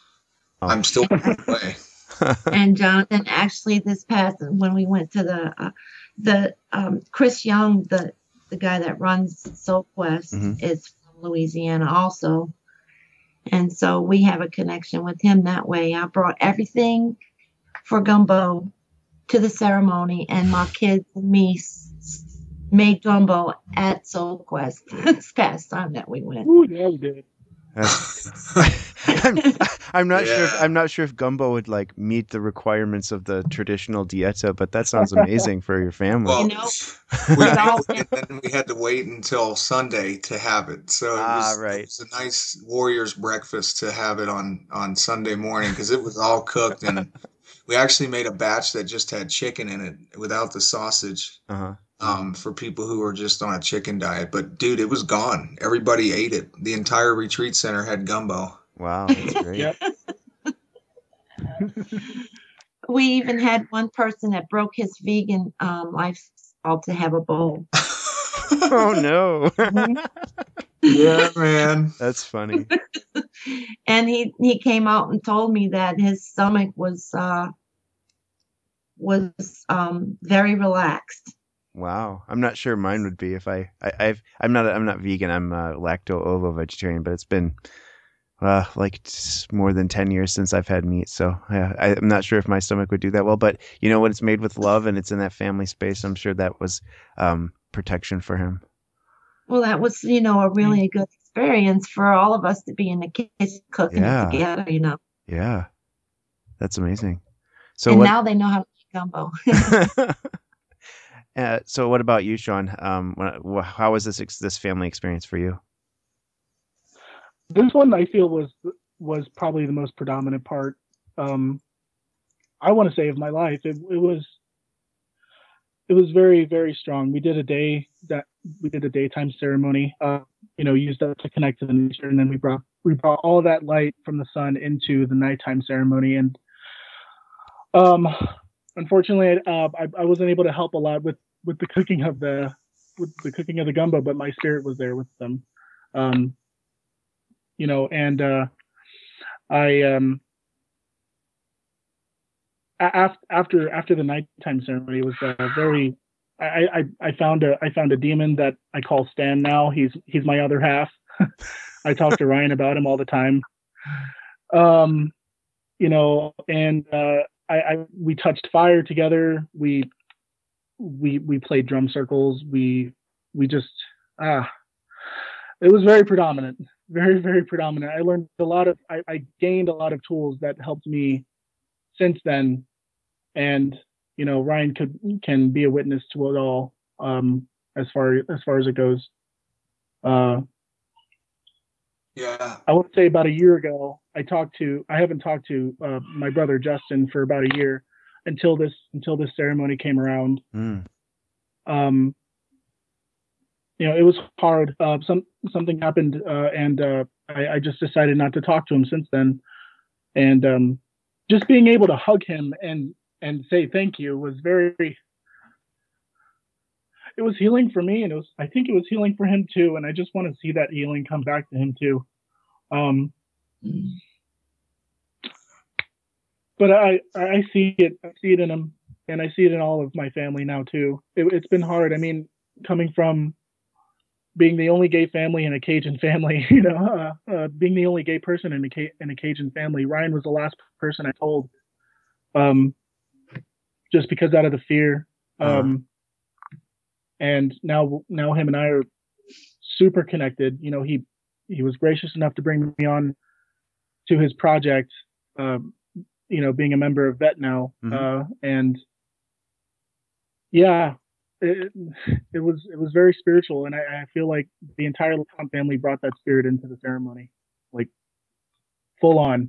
Speaker 1: Oh.
Speaker 3: I'm still blown away.
Speaker 5: And Jonathan, actually, this past when we went to the uh, the um, Chris Young, the the guy that runs Soul Quest,
Speaker 1: Mhm.
Speaker 5: is from Louisiana also, and so we have a connection with him that way. I brought everything for gumbo to the ceremony, and my kids and me s- s- made gumbo at Soul Quest this past time that we went.
Speaker 6: Ooh, yeah, we did.
Speaker 1: I'm, I'm not sure. If,
Speaker 3: Yeah.
Speaker 1: I'm not sure if gumbo would like meet the requirements of the traditional dieta, but that sounds amazing for your family.
Speaker 3: Well,
Speaker 5: You know,
Speaker 3: we
Speaker 5: it's all-
Speaker 3: did, and then we had to wait until Sunday to have it. So it
Speaker 1: Ah,
Speaker 3: was,
Speaker 1: right.
Speaker 3: it was a nice Warriors breakfast to have it on, on Sunday morning, because it was all cooked. And we actually made a batch that just had chicken in it without the sausage,
Speaker 1: Uh-huh.
Speaker 3: um, for people who were just on a chicken diet. But dude, it was gone. Everybody ate it. The entire retreat center had gumbo.
Speaker 1: Wow, that's great.
Speaker 6: Yep.
Speaker 5: we even had one person that broke his vegan um, lifestyle to have a bowl.
Speaker 1: Oh no.
Speaker 3: Yeah, man.
Speaker 1: That's funny.
Speaker 5: And he he came out and told me that his stomach was uh, was um, very relaxed.
Speaker 1: Wow. I'm not sure mine would be if I, I I've I'm not I'm not vegan. I'm uh, lacto ovo vegetarian, but it's been uh, like it's more than ten years since I've had meat. So yeah, I, I'm not sure if my stomach would do that well, but you know, when it's made with love and it's in that family space, I'm sure that was um, protection for him.
Speaker 5: Well, that was, you know, a really good experience for all of us to be in the kitchen cooking it
Speaker 1: Yeah.
Speaker 5: together, you know.
Speaker 1: Yeah. That's amazing. So
Speaker 5: And
Speaker 1: what,
Speaker 5: now they know how to make gumbo.
Speaker 1: uh, so what about you, Sean? Um, wh- how was this, ex- this family experience for you?
Speaker 6: This one I feel was was probably the most predominant part. Um, I want to say of my life. It, it was it was very very strong. We did a day that we did a daytime ceremony. Uh, you know, used that to connect to the nature, and then we brought we brought all that light from the sun into the nighttime ceremony. And um, unfortunately, uh, I, I wasn't able to help a lot with with the cooking of the with the cooking of the gumbo, but my spirit was there with them. Um, you know, and uh, I um, after after after the nighttime ceremony, it was uh, very. I, I I found a I found a demon that I call Stan now. He's he's my other half. I talk to Ryan about him all the time. Um, you know, and uh, I, I we touched fire together. We we we played drum circles. We we just ah, it was very predominant, very very predominant. I learned a lot of I, I gained a lot of tools that helped me since then, and you know Ryan could can be a witness to it all, um, as far as far as it goes. Uh,
Speaker 3: Yeah.
Speaker 6: I would say about a year ago, I talked to I haven't talked to uh, my brother Justin for about a year until this until this ceremony came around.
Speaker 1: Mm.
Speaker 6: Um, you know, it was hard. Uh, some something happened, uh, and uh, I, I just decided not to talk to him since then. And um, just being able to hug him and and say thank you was very. It was healing for me, and it was. I think it was healing for him too. And I just want to see that healing come back to him too. Um, but I I see it. I see it in him, and I see it in all of my family now too. It, it's been hard. I mean, coming from being the only gay family in a Cajun family, you know, uh, uh, being the only gay person in a in a Cajun family. Ryan was the last person I told, um, just because out of the fear. Um, uh-huh. And now, now him and I are super connected. You know, he he was gracious enough to bring me on to his project. Um, you know, being a member of Vet now, mm-hmm. uh, and yeah. It, it was it was very spiritual, and I, I feel like the entire LeCompte family brought that spirit into the ceremony, like full on.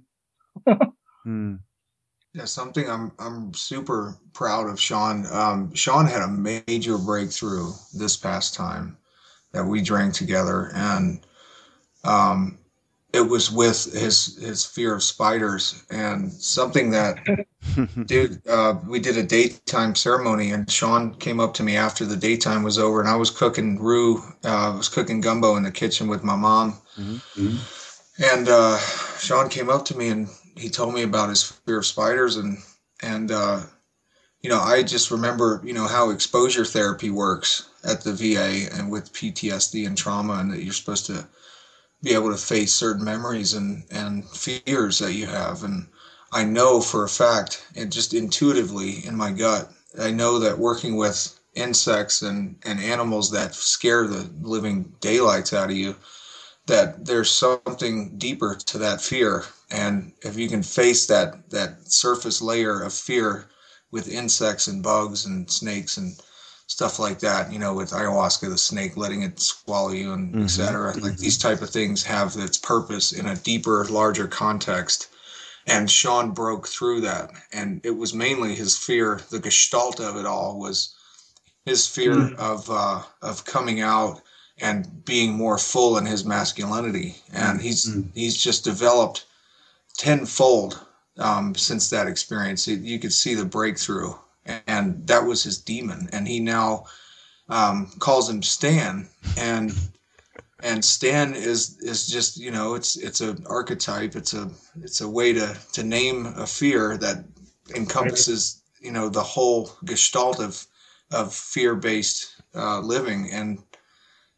Speaker 3: mm. Yeah, something I'm I'm super proud of Sean. Um, Sean had a major breakthrough this past time that we drank together, and um, it was with his his fear of spiders, and something that. Dude, uh, we did a daytime ceremony, and Sean came up to me after the daytime was over, and I was cooking roux. Uh, I was cooking gumbo in the kitchen with my mom. Mm-hmm. And uh, Sean came up to me, and he told me about his fear of spiders. And, and uh, you know, I just remember, you know, how exposure therapy works at the V A and with P T S D and trauma, and that you're supposed to be able to face certain memories and, and fears that you have. And I know for a fact, and just intuitively in my gut, I know that working with insects and, and animals that scare the living daylights out of you, that there's something deeper to that fear. And if you can face that, that surface layer of fear with insects and bugs and snakes and stuff like that, you know, with ayahuasca, the snake letting it swallow you and mm-hmm. et cetera, like mm-hmm. these type of things have its purpose in a deeper, larger context. And Sean broke through that. And it was mainly his fear, the gestalt of it all was his fear mm. of uh, of coming out and being more full in his masculinity. And he's mm. he's just developed tenfold um, since that experience. You could see the breakthrough. And that was his demon. And he now um, calls him Stan. And And Stan is is just, you know, it's it's an archetype. It's a it's a way to, to name a fear that encompasses, you know, the whole gestalt of of fear-based uh, living. And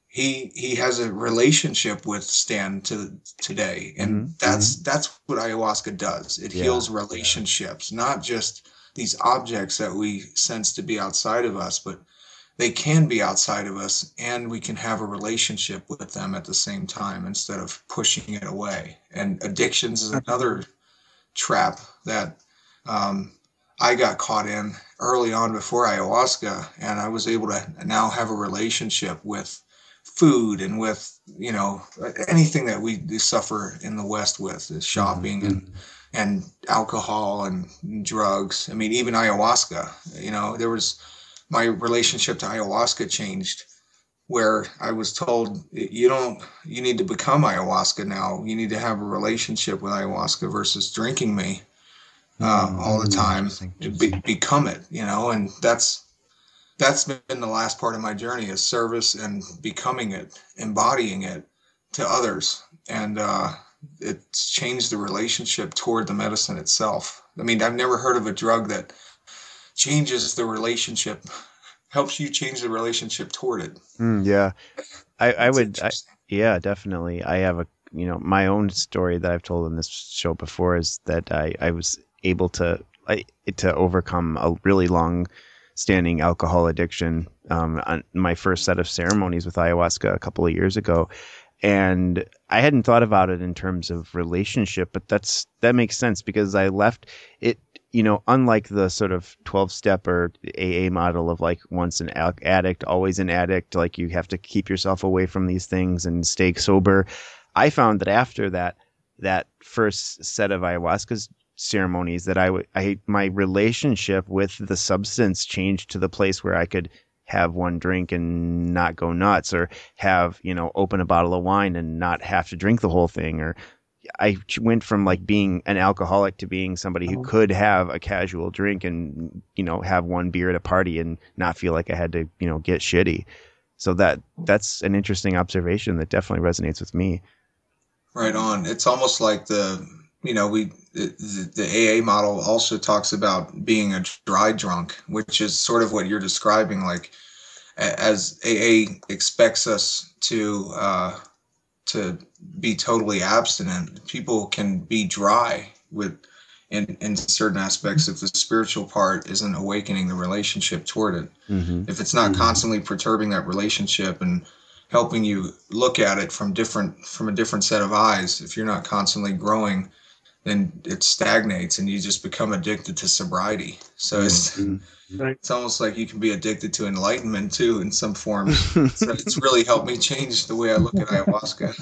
Speaker 3: he he has a relationship with Stan to today, and
Speaker 1: Mhm,
Speaker 3: that's that's what ayahuasca does. It
Speaker 1: Yeah,
Speaker 3: heals relationships, not just these objects that we sense to be outside of us, but they can be outside of us, and we can have a relationship with them at the same time instead of pushing it away. And addictions is another trap that um, I got caught in early on before ayahuasca, and I was able to now have a relationship with food and with, you know, anything that we suffer in the West with is shopping
Speaker 1: Mhm,
Speaker 3: and and alcohol and drugs. I mean, even ayahuasca, you know, there was my relationship to ayahuasca changed where I was told you don't you need to become ayahuasca now. You need to have a relationship with ayahuasca versus drinking me uh,
Speaker 1: mm,
Speaker 3: all the time.
Speaker 1: interesting.
Speaker 3: Be, become it, you know, and that's that's been the last part of my journey is service and becoming it, embodying it to others, and uh, it's changed the relationship toward the medicine itself. I mean, I've never heard of a drug that changes the relationship, helps you change the relationship toward it.
Speaker 1: Mm, yeah, I, I
Speaker 3: That's
Speaker 1: would, I,
Speaker 3: interesting.
Speaker 1: yeah, definitely. I have a, you know, my own story that I've told in this show before is that I, I was able to, I, to overcome a really long standing alcohol addiction um, on my first set of ceremonies with ayahuasca a couple of years ago. And I hadn't thought about it in terms of relationship, but that's, that makes sense because I left it, you know, unlike the sort of twelve step or A A model of like once an al- addict, always an addict, like you have to keep yourself away from these things and stay sober. I found that after that, that first set of ayahuasca ceremonies that I would, I, my relationship with the substance changed to the place where I could have one drink and not go nuts, or have, you know, open a bottle of wine and not have to drink the whole thing. Or I went from like being an alcoholic to being somebody who could have a casual drink and, you know, have one beer at a party and not feel like I had to, you know, get shitty. So that that's an interesting observation that definitely resonates with me.
Speaker 3: Right on. It's almost like the, you know, we, the, the A A model also talks about being a dry drunk, which is sort of what you're describing. Like, as A A expects us to, uh, to be totally abstinent, people can be dry with, in, in certain aspects if the spiritual part isn't awakening the relationship toward it.
Speaker 1: Mm-hmm.
Speaker 3: If it's not constantly perturbing that relationship and helping you look at it from different from a different set of eyes, if you're not constantly growing, then it stagnates and you just become addicted to sobriety. So it's
Speaker 1: Mm-hmm.
Speaker 6: Right.
Speaker 3: it's almost like you can be addicted to enlightenment too in some forms. So it's really helped me change the way I look at ayahuasca.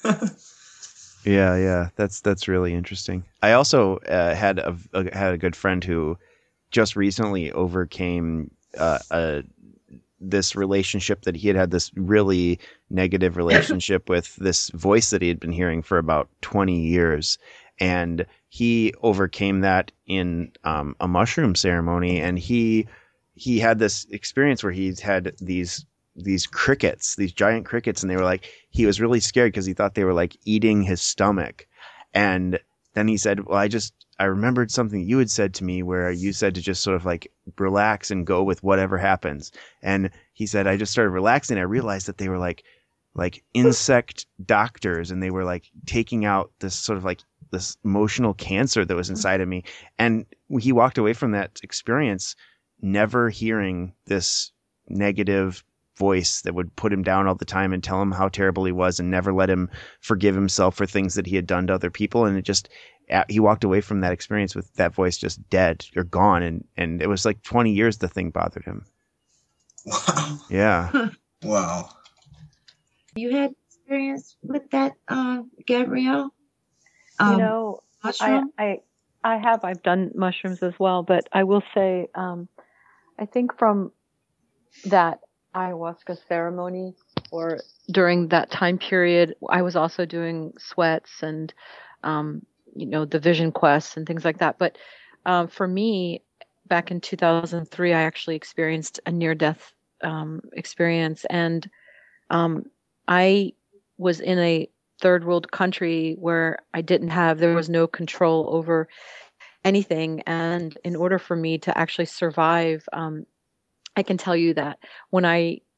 Speaker 1: Yeah, yeah, that's that's really interesting. I also uh, had a, a had a good friend who just recently overcame uh, a this relationship that he had had this really negative relationship with this voice that he had been hearing for about twenty years, and he overcame that in um, a mushroom ceremony, and he he had this experience where he's had these these crickets, these giant crickets, and they were like, he was really scared because he thought they were like eating his stomach. And then he said, well, I just, I remembered something you had said to me where you said to just sort of like relax and go with whatever happens. And he said, I just started relaxing. I realized that they were like, like insect doctors, and they were like taking out this sort of like this emotional cancer that was inside of me. And he walked away from that experience never hearing this negative voice that would put him down all the time and tell him how terrible he was and never let him forgive himself for things that he had done to other people. And it just, he walked away from that experience with that voice just dead or gone. And, and it was like twenty years the thing bothered him.
Speaker 3: Wow.
Speaker 1: Yeah.
Speaker 3: Wow.
Speaker 5: You had experience with that, uh, Gabrielle? Um,
Speaker 4: you know, I,
Speaker 5: mushroom?
Speaker 4: I, I have, I've done mushrooms as well, but I will say, um, I think from that ayahuasca ceremony or during that time period, I was also doing sweats and, um, you know, the vision quests and things like that. But um, for me, back in two thousand three, I actually experienced a near death um, experience. And um, I was in a third world country where I didn't have, there was no control over anything. And in order for me to actually survive, um, I can tell you that when I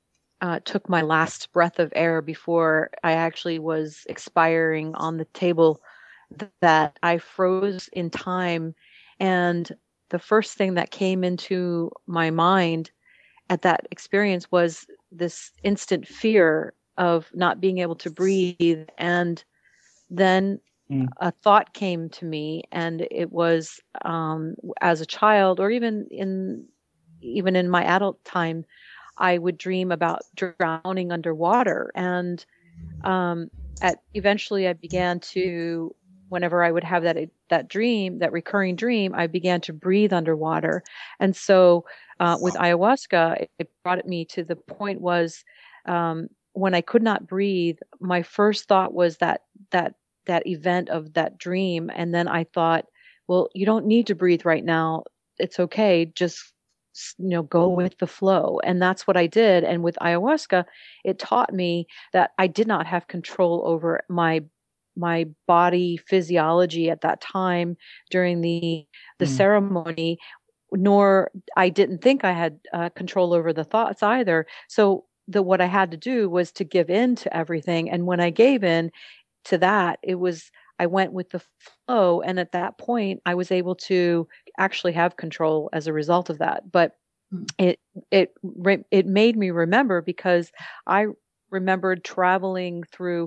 Speaker 4: uh, took my last breath of air before I actually was expiring on the table, th- that I froze in time. And the first thing that came into my mind at that experience was this instant fear of not being able to breathe. And then
Speaker 6: Mm.
Speaker 4: a thought came to me, and it was, um, as a child, or even in even in my adult time, I would dream about drowning underwater. And um, at eventually, I began to, whenever I would have that that dream, that recurring dream, I began to breathe underwater. And so, uh, with ayahuasca, it, it brought me to the point was, um, when I could not breathe, my first thought was that that that event of that dream, and then I thought, well, you don't need to breathe right now. It's okay. Just you know, go with the flow. And that's what I did. And with ayahuasca, it taught me that I did not have control over my my body physiology at that time during the the
Speaker 6: Mm.
Speaker 4: ceremony, nor I didn't think I had uh, control over the thoughts either. So the what I had to do was to give in to everything. And when I gave in to that, it was I went with the flow, and at that point, I was able to actually have control as a result of that. But
Speaker 5: Mm.
Speaker 4: it it re- it made me remember, because I remembered traveling through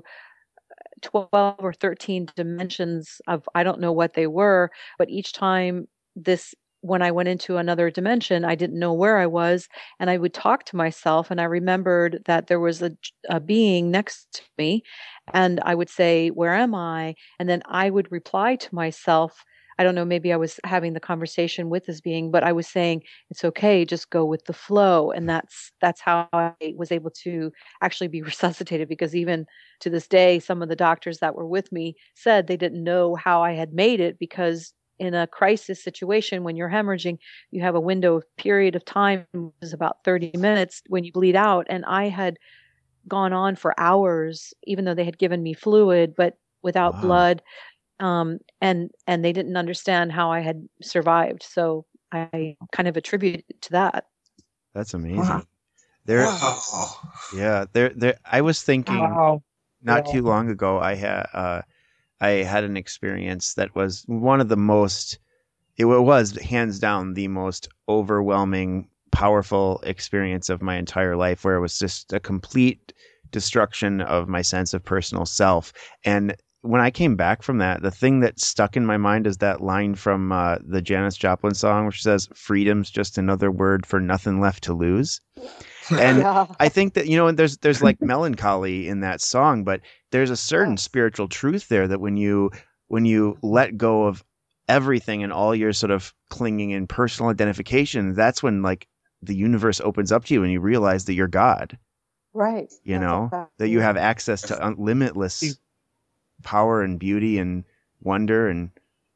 Speaker 4: twelve or thirteen dimensions of, I don't know what they were, but each time this when I went into another dimension, I didn't know where I was, and I would talk to myself, and I remembered that there was a, a being next to me, and I would say, "Where am I?" And then I would reply to myself. I don't know, maybe I was having the conversation with this being, but I was saying, "It's okay, just go with the flow." And that's that's how I was able to actually be resuscitated, because even to this day, some of the doctors that were with me said they didn't know how I had made it, because in a crisis situation, when you're hemorrhaging, you have a window of period of time, which is about thirty minutes when you bleed out. And I had gone on for hours, even though they had given me fluid, but without
Speaker 1: Wow.
Speaker 4: blood. Um, and, and they didn't understand how I had survived. So I kind of attribute it to that.
Speaker 1: That's amazing.
Speaker 5: Wow.
Speaker 1: There,
Speaker 3: Wow.
Speaker 1: yeah, there, there. I was thinking
Speaker 6: Wow.
Speaker 1: not
Speaker 6: Yeah.
Speaker 1: too long ago. I had, uh, I had an experience that was one of the most. It wa- was hands down the most overwhelming, powerful experience of my entire life, where it was just a complete destruction of my sense of personal self. And when I came back from that, the thing that stuck in my mind is that line from uh, the Janis Joplin song, which says, "Freedom's just another word for nothing left to lose." And
Speaker 4: Yeah.
Speaker 1: I think that, you know, there's there's like melancholy in that song, but there's a certain
Speaker 4: Yes.
Speaker 1: spiritual truth there, that when you when you let go of everything and all your sort of clinging and personal identification, that's when like the universe opens up to you and you realize that you're God,
Speaker 4: Right.
Speaker 1: you
Speaker 4: That's
Speaker 1: know,
Speaker 4: exactly
Speaker 1: that you have
Speaker 4: right.
Speaker 1: access to un- limitless power and beauty and wonder. And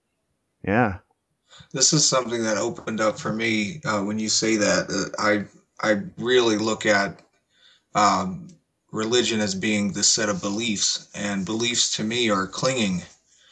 Speaker 1: yeah.
Speaker 3: This is something that opened up for me uh, when you say that. Uh, I I really look at um, religion as being the set of beliefs, and beliefs to me are clinging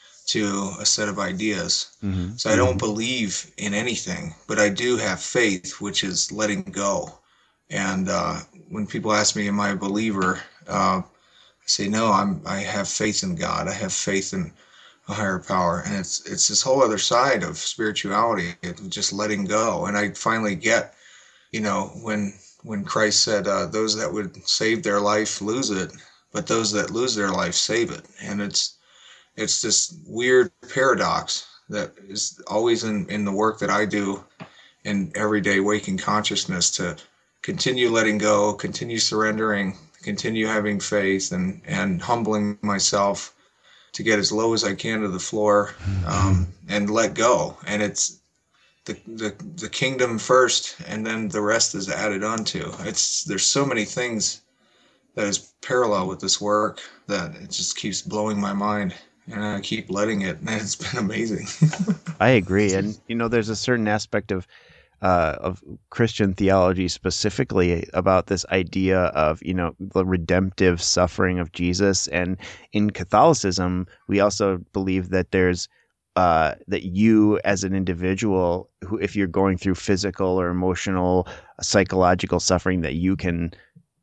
Speaker 3: to a set of ideas.
Speaker 1: Mm-hmm.
Speaker 3: So I don't believe in anything, but I do have faith, which is letting go. And uh, when people ask me, "Am I a believer?" Uh, I say, "No, I'm. I have faith in God. I have faith in a higher power." And it's it's this whole other side of spirituality, it's just letting go. And I finally get, you know, when when Christ said, uh, "Those that would save their life lose it, but those that lose their life save it." And it's it's this weird paradox that is always in, in the work that I do in everyday waking consciousness, to continue letting go, continue surrendering, continue having faith, and, and humbling myself to get as low as I can to the floor, um, and let go. And it's the, the the kingdom first, and then the rest is added onto. It's there's so many things that is parallel with this work that it just keeps blowing my mind, and I keep letting it, and it's been amazing.
Speaker 1: I agree. And, you know, there's a certain aspect of uh, of Christian theology specifically about this idea of, you know, the redemptive suffering of Jesus. And in Catholicism, we also believe that there's uh, that you as an individual, who, if you're going through physical or emotional, psychological suffering, that you can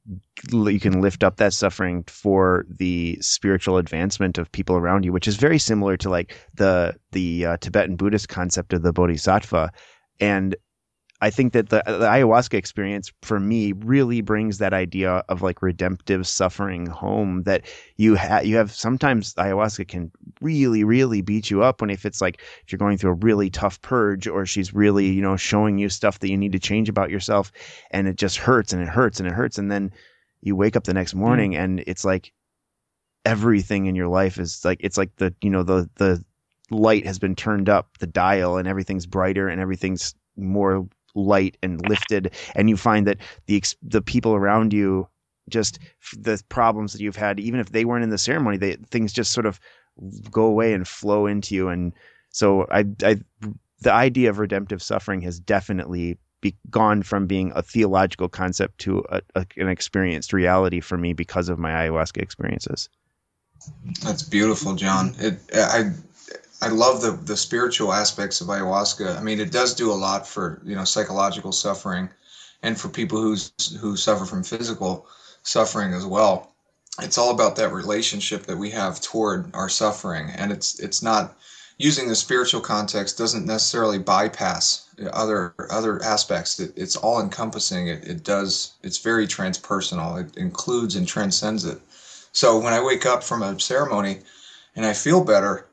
Speaker 1: you can lift up that suffering for the spiritual advancement of people around you, which is very similar to like the the uh, Tibetan Buddhist concept of the bodhisattva. And I think that the, the ayahuasca experience for me really brings that idea of like redemptive suffering home, that you have, you have sometimes ayahuasca can really, really beat you up when, if it's like, if you're going through a really tough purge, or she's really, you know, showing you stuff that you need to change about yourself, and it just hurts and it hurts and it hurts. And then you wake up the next morning mm. and it's like everything in your life is like, it's like the, you know, the, the light has been turned up, the dial, and everything's brighter and everything's more light and lifted, and you find that the the people around you, just the problems that you've had, even if they weren't in the ceremony, they things just sort of go away and flow into you. And so I, I the idea of redemptive suffering has definitely be, gone from being a theological concept to a, a, an experienced reality for me because of my ayahuasca experiences.
Speaker 3: That's beautiful, John. It I. I love the, the spiritual aspects of ayahuasca. I mean, it does do a lot for, you know, psychological suffering, and for people who's, who suffer from physical suffering as well. It's all about that relationship that we have toward our suffering. And it's it's not, using the spiritual context doesn't necessarily bypass other other aspects. It, it's all encompassing. It, it does, it's very transpersonal. It includes and transcends it. So when I wake up from a ceremony and I feel better,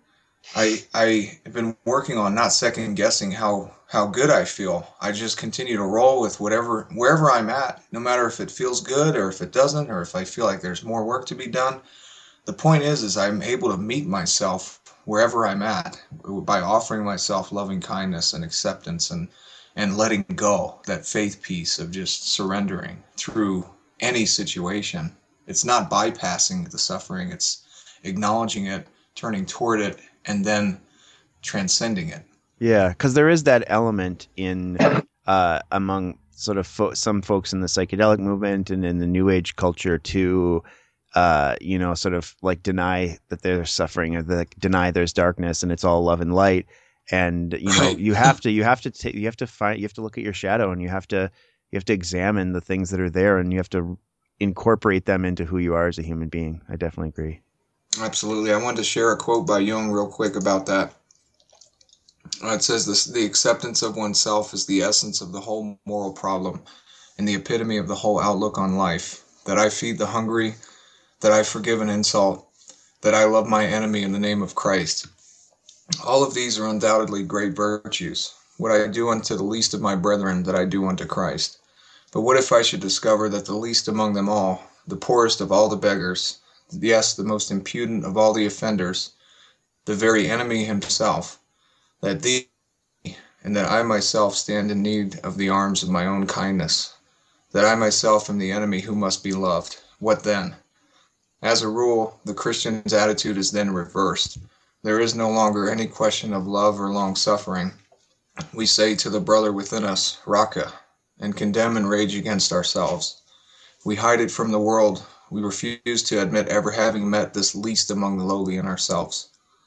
Speaker 3: I I have been working on not second guessing how how good I feel. I just continue to roll with whatever, wherever I'm at, no matter if it feels good or if it doesn't, or if I feel like there's more work to be done. The point is, is I'm able to meet myself wherever I'm at by offering myself loving kindness and acceptance, and and letting go, that faith piece of just surrendering through any situation. It's not bypassing the suffering. It's acknowledging it, turning toward it, and then transcending it.
Speaker 1: Yeah, because there is that element in uh, among sort of fo- some folks in the psychedelic movement and in the New Age culture to, uh, you know, sort of like deny that there's suffering, or the, deny there's darkness, and it's all love and light. And you know, you have to, you have to, t- you have to find, you have to look at your shadow, and you have to, you have to examine the things that are there, and you have to incorporate them into who you are as a human being. I definitely agree.
Speaker 3: Absolutely. I wanted to share a quote by Jung real quick about that. Uh, it says this: the acceptance of oneself is the essence of the whole moral problem and the epitome of the whole outlook on life. That I feed the hungry, that I forgive an insult, that I love my enemy in the name of Christ. All of these are undoubtedly great virtues. What I do unto the least of my brethren, that I do unto Christ. But what if I should discover that the least among them all, the poorest of all the beggars, yes, the most impudent of all the offenders, the very enemy himself, that thee, and that I myself stand in need of the arms of my own kindness, that I myself am the enemy who must be loved, what then? As a rule, the Christian's attitude is then reversed. There is no longer any question of love or long-suffering. We say to the brother within us, Raka, and condemn and rage against ourselves. We hide it from the world. We refuse to admit ever having met this least among the lowly in ourselves.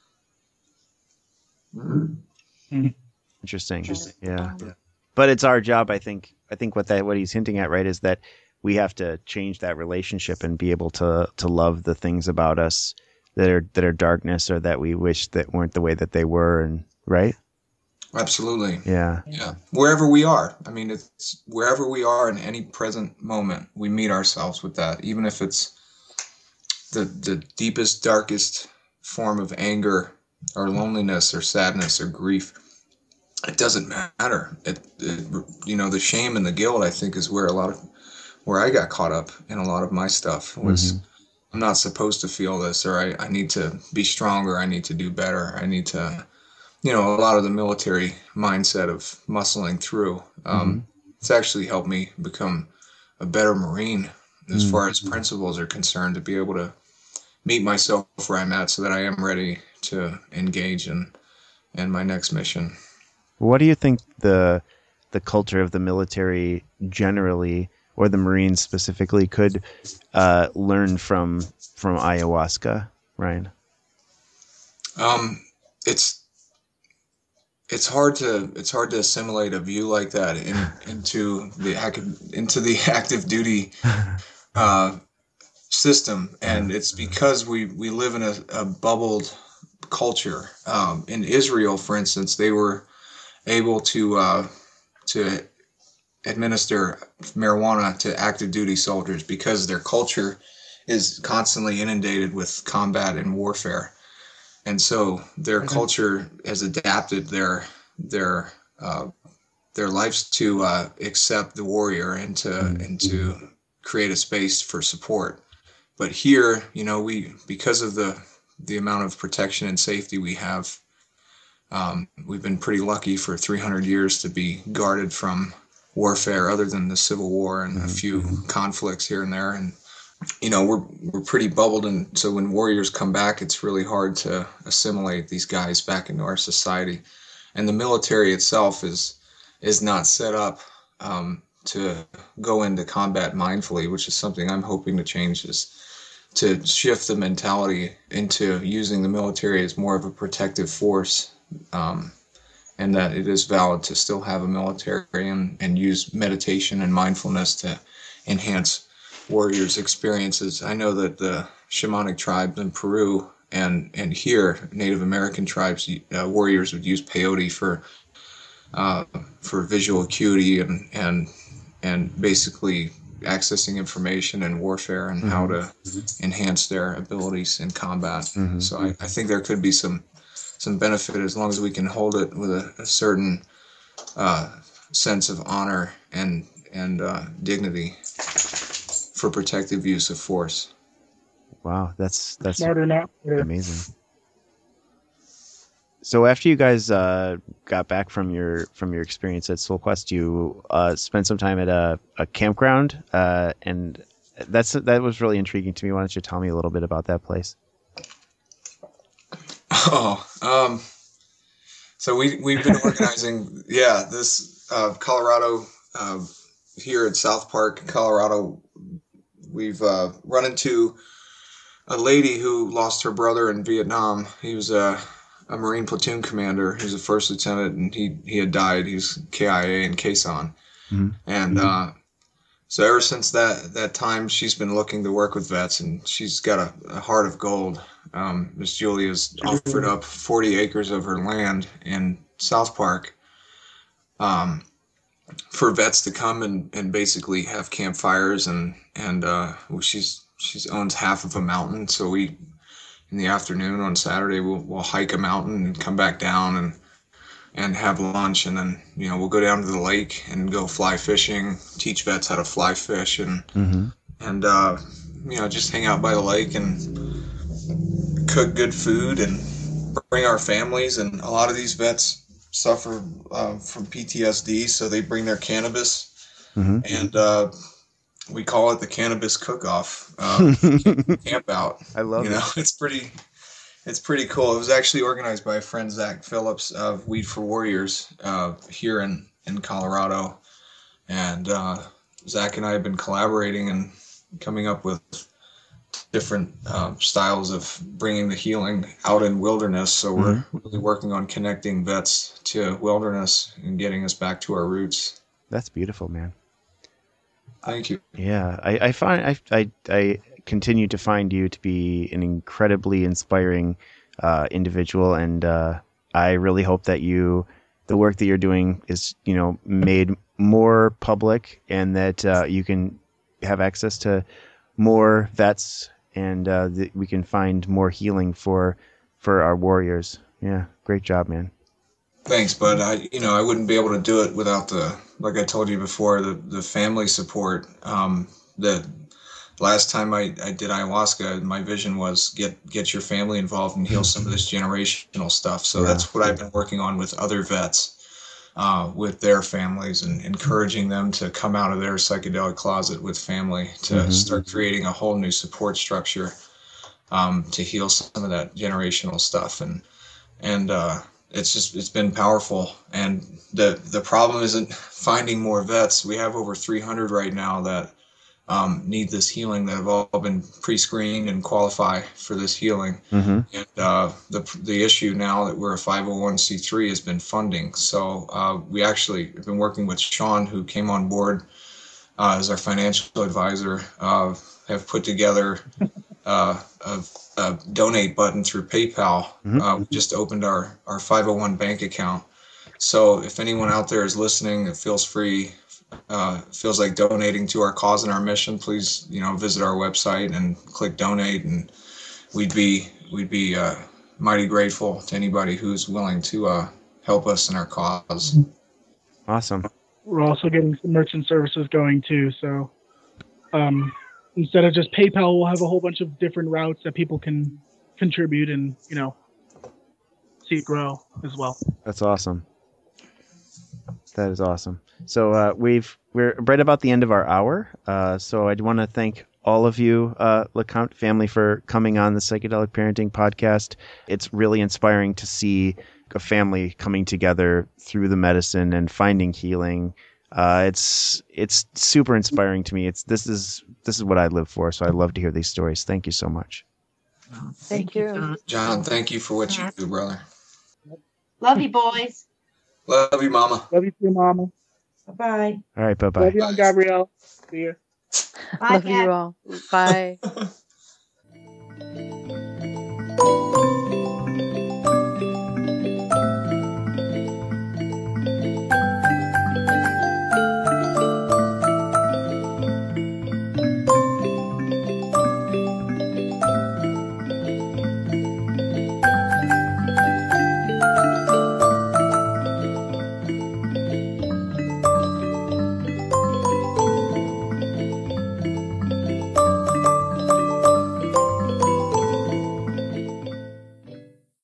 Speaker 1: Mm-hmm. Interesting. Interesting. Yeah. yeah. But it's our job, I think. I think what that what he's hinting at, right, is that we have to change that relationship and be able to to love the things about us that are that are darkness, or that we wish that weren't the way that they were, and right?
Speaker 3: Absolutely.
Speaker 1: Yeah.
Speaker 3: Yeah. Wherever we are. I mean, it's wherever we are in any present moment, we meet ourselves with that. Even if it's the the deepest, darkest form of anger or loneliness or sadness or grief, it doesn't matter. It, it you know, the shame and the guilt, I think, is where a lot of where I got caught up in a lot of my stuff was, mm-hmm. I'm not supposed to feel this, or I, I need to be stronger. I need to do better. I need to, you know, a lot of the military mindset of muscling through. Um, mm-hmm. It's actually helped me become a better Marine as mm-hmm. far as principles are concerned, to be able to meet myself where I'm at so that I am ready to engage in, in my next mission.
Speaker 1: What do you think the the culture of the military generally, or the Marines specifically, could uh, learn from from ayahuasca, Ryan?
Speaker 3: Um, it's it's hard to it's hard to assimilate a view like that in, into the into the active duty uh, system, and it's because we we live in a, a bubbled culture. Um, in Israel, for instance, they were able to uh, to administer marijuana to active duty soldiers because their culture is constantly inundated with combat and warfare, and so their
Speaker 6: Mhm.
Speaker 3: culture has adapted their their uh, their lives to uh, accept the warrior and to
Speaker 1: Mhm.
Speaker 3: and to create a space for support. But here, you know, we because of the the amount of protection and safety we have, um, we've been pretty lucky for three hundred years to be guarded from warfare, other than the Civil War and a
Speaker 1: Mhm.
Speaker 3: few conflicts here and there. And you know, we're we're pretty bubbled, and so when warriors come back, it's really hard to assimilate these guys back into our society. And the military itself is is not set up um, to go into combat mindfully, which is something I'm hoping to change. Is to shift the mentality into using the military as more of a protective force, um, and that it is valid to still have a military and, and use meditation and mindfulness to enhance warriors' experiences. I know that the shamanic tribes in Peru and, and here, Native American tribes, uh, warriors would use peyote for uh, for visual acuity and and and basically accessing information and warfare and how to enhance their abilities in combat.
Speaker 1: Mhm.
Speaker 3: So I, I think there could be some some benefit as long as we can hold it with a, a certain uh, sense of honor and and uh, dignity for protective use of force.
Speaker 1: Wow, that's that's
Speaker 6: Smarter, not smarter.
Speaker 1: amazing. So after you guys uh, got back from your from your experience at SoulQuest, you uh, spent some time at a, a campground, uh, and that's that was really intriguing to me. Why don't you tell me a little bit about that place?
Speaker 3: Oh, um, so we we've been organizing, yeah, this uh, Colorado uh, here at South Park, Colorado. We've uh, run into a lady who lost her brother in Vietnam. He was a, a Marine platoon commander. He was a first lieutenant, and he he had died. He's K I A in Quezon,
Speaker 1: Mm-hmm.
Speaker 3: and uh, so ever since that that time, she's been looking to work with vets, and she's got a, a heart of gold. Um, Miss Julia's offered up forty acres of her land in South Park um, for vets to come and, and basically have campfires, and and uh, well, she's she owns half of a mountain, so we in the afternoon on Saturday we'll we'll hike a mountain and come back down and and have lunch, and then you know we'll go down to the lake and go fly fishing, teach vets how to fly fish, and
Speaker 1: Mm-hmm.
Speaker 3: and uh, you know just hang out by the lake and cook good food and bring our families. And a lot of these vets suffer uh, from P T S D, so they bring their cannabis,
Speaker 1: Mm-hmm.
Speaker 3: and uh, we call it the cannabis cook-off uh, camp out.
Speaker 1: I love
Speaker 3: you know,
Speaker 1: it.
Speaker 3: it's pretty, it's pretty cool. It was actually organized by a friend, Zach Phillips of Weed for Warriors uh, here in in Colorado, and uh, Zach and I have been collaborating and coming up with different um, styles of bringing the healing out in wilderness. So we're really working on connecting vets to wilderness and getting us back to our roots.
Speaker 1: That's beautiful, man.
Speaker 3: Thank you.
Speaker 1: Yeah, I, I find I, I I continue to find you to be an incredibly inspiring uh, individual, and uh, I really hope that you, the work that you're doing, is you know made more public, and that uh, you can have access to more vets, and uh, that we can find more healing for for our warriors. Yeah, great job, man.
Speaker 3: Thanks, bud. I, you know, I wouldn't be able to do it without the, like I told you before, the, the family support. Um, the last time I, I did ayahuasca, my vision was get, get your family involved and heal some of this generational stuff. So
Speaker 1: Yeah.
Speaker 3: that's what I've been working on with other vets, uh, with their families, and encouraging them to come out of their psychedelic closet with family to
Speaker 1: Mhm.
Speaker 3: start creating a whole new support structure, um, to heal some of that generational stuff. And, and, uh, it's just, it's been powerful. And the, the problem isn't finding more vets. We have over three hundred right now that um, need this healing, that have all been pre-screened and qualify for this healing.
Speaker 1: Mm-hmm.
Speaker 3: And uh, the, the issue now that we're a five oh one c three has been funding. So uh, we actually have been working with Sean, who came on board uh, as our financial advisor, uh, have put together uh, a, a donate button through PayPal.
Speaker 1: Mhm.
Speaker 3: Uh, we just opened our, our five oh one bank account. So if anyone out there is listening that feels free, uh, feels like donating to our cause and our mission, please, you know, visit our website and click donate, and we'd be we'd be uh, mighty grateful to anybody who's willing to uh, help us in our cause.
Speaker 1: Awesome.
Speaker 6: We're also getting some merchant services going too. So um, instead of just PayPal, we'll have a whole bunch of different routes that people can contribute and, you know, see it grow as well.
Speaker 1: That's awesome. That is awesome. So uh, we've we're right about the end of our hour. Uh, so I want to thank all of you, uh, LeCompte family, for coming on the Psychedelic Parenting Podcast. It's really inspiring to see a family coming together through the medicine and finding healing. Uh, it's it's super inspiring to me. It's this is this is what I live for. So I love to hear these stories. Thank you so much.
Speaker 5: Oh,
Speaker 4: Thank you.
Speaker 5: John.
Speaker 3: John, thank you for what you do, brother.
Speaker 5: Love you, boys.
Speaker 3: Love you, Mama.
Speaker 6: Love you too, Mama.
Speaker 5: Bye-bye.
Speaker 1: All right. Bye bye.
Speaker 6: Love you, Aunt Gabrielle. See you.
Speaker 5: Bye,
Speaker 7: Love
Speaker 5: Kat.
Speaker 7: you all. Bye.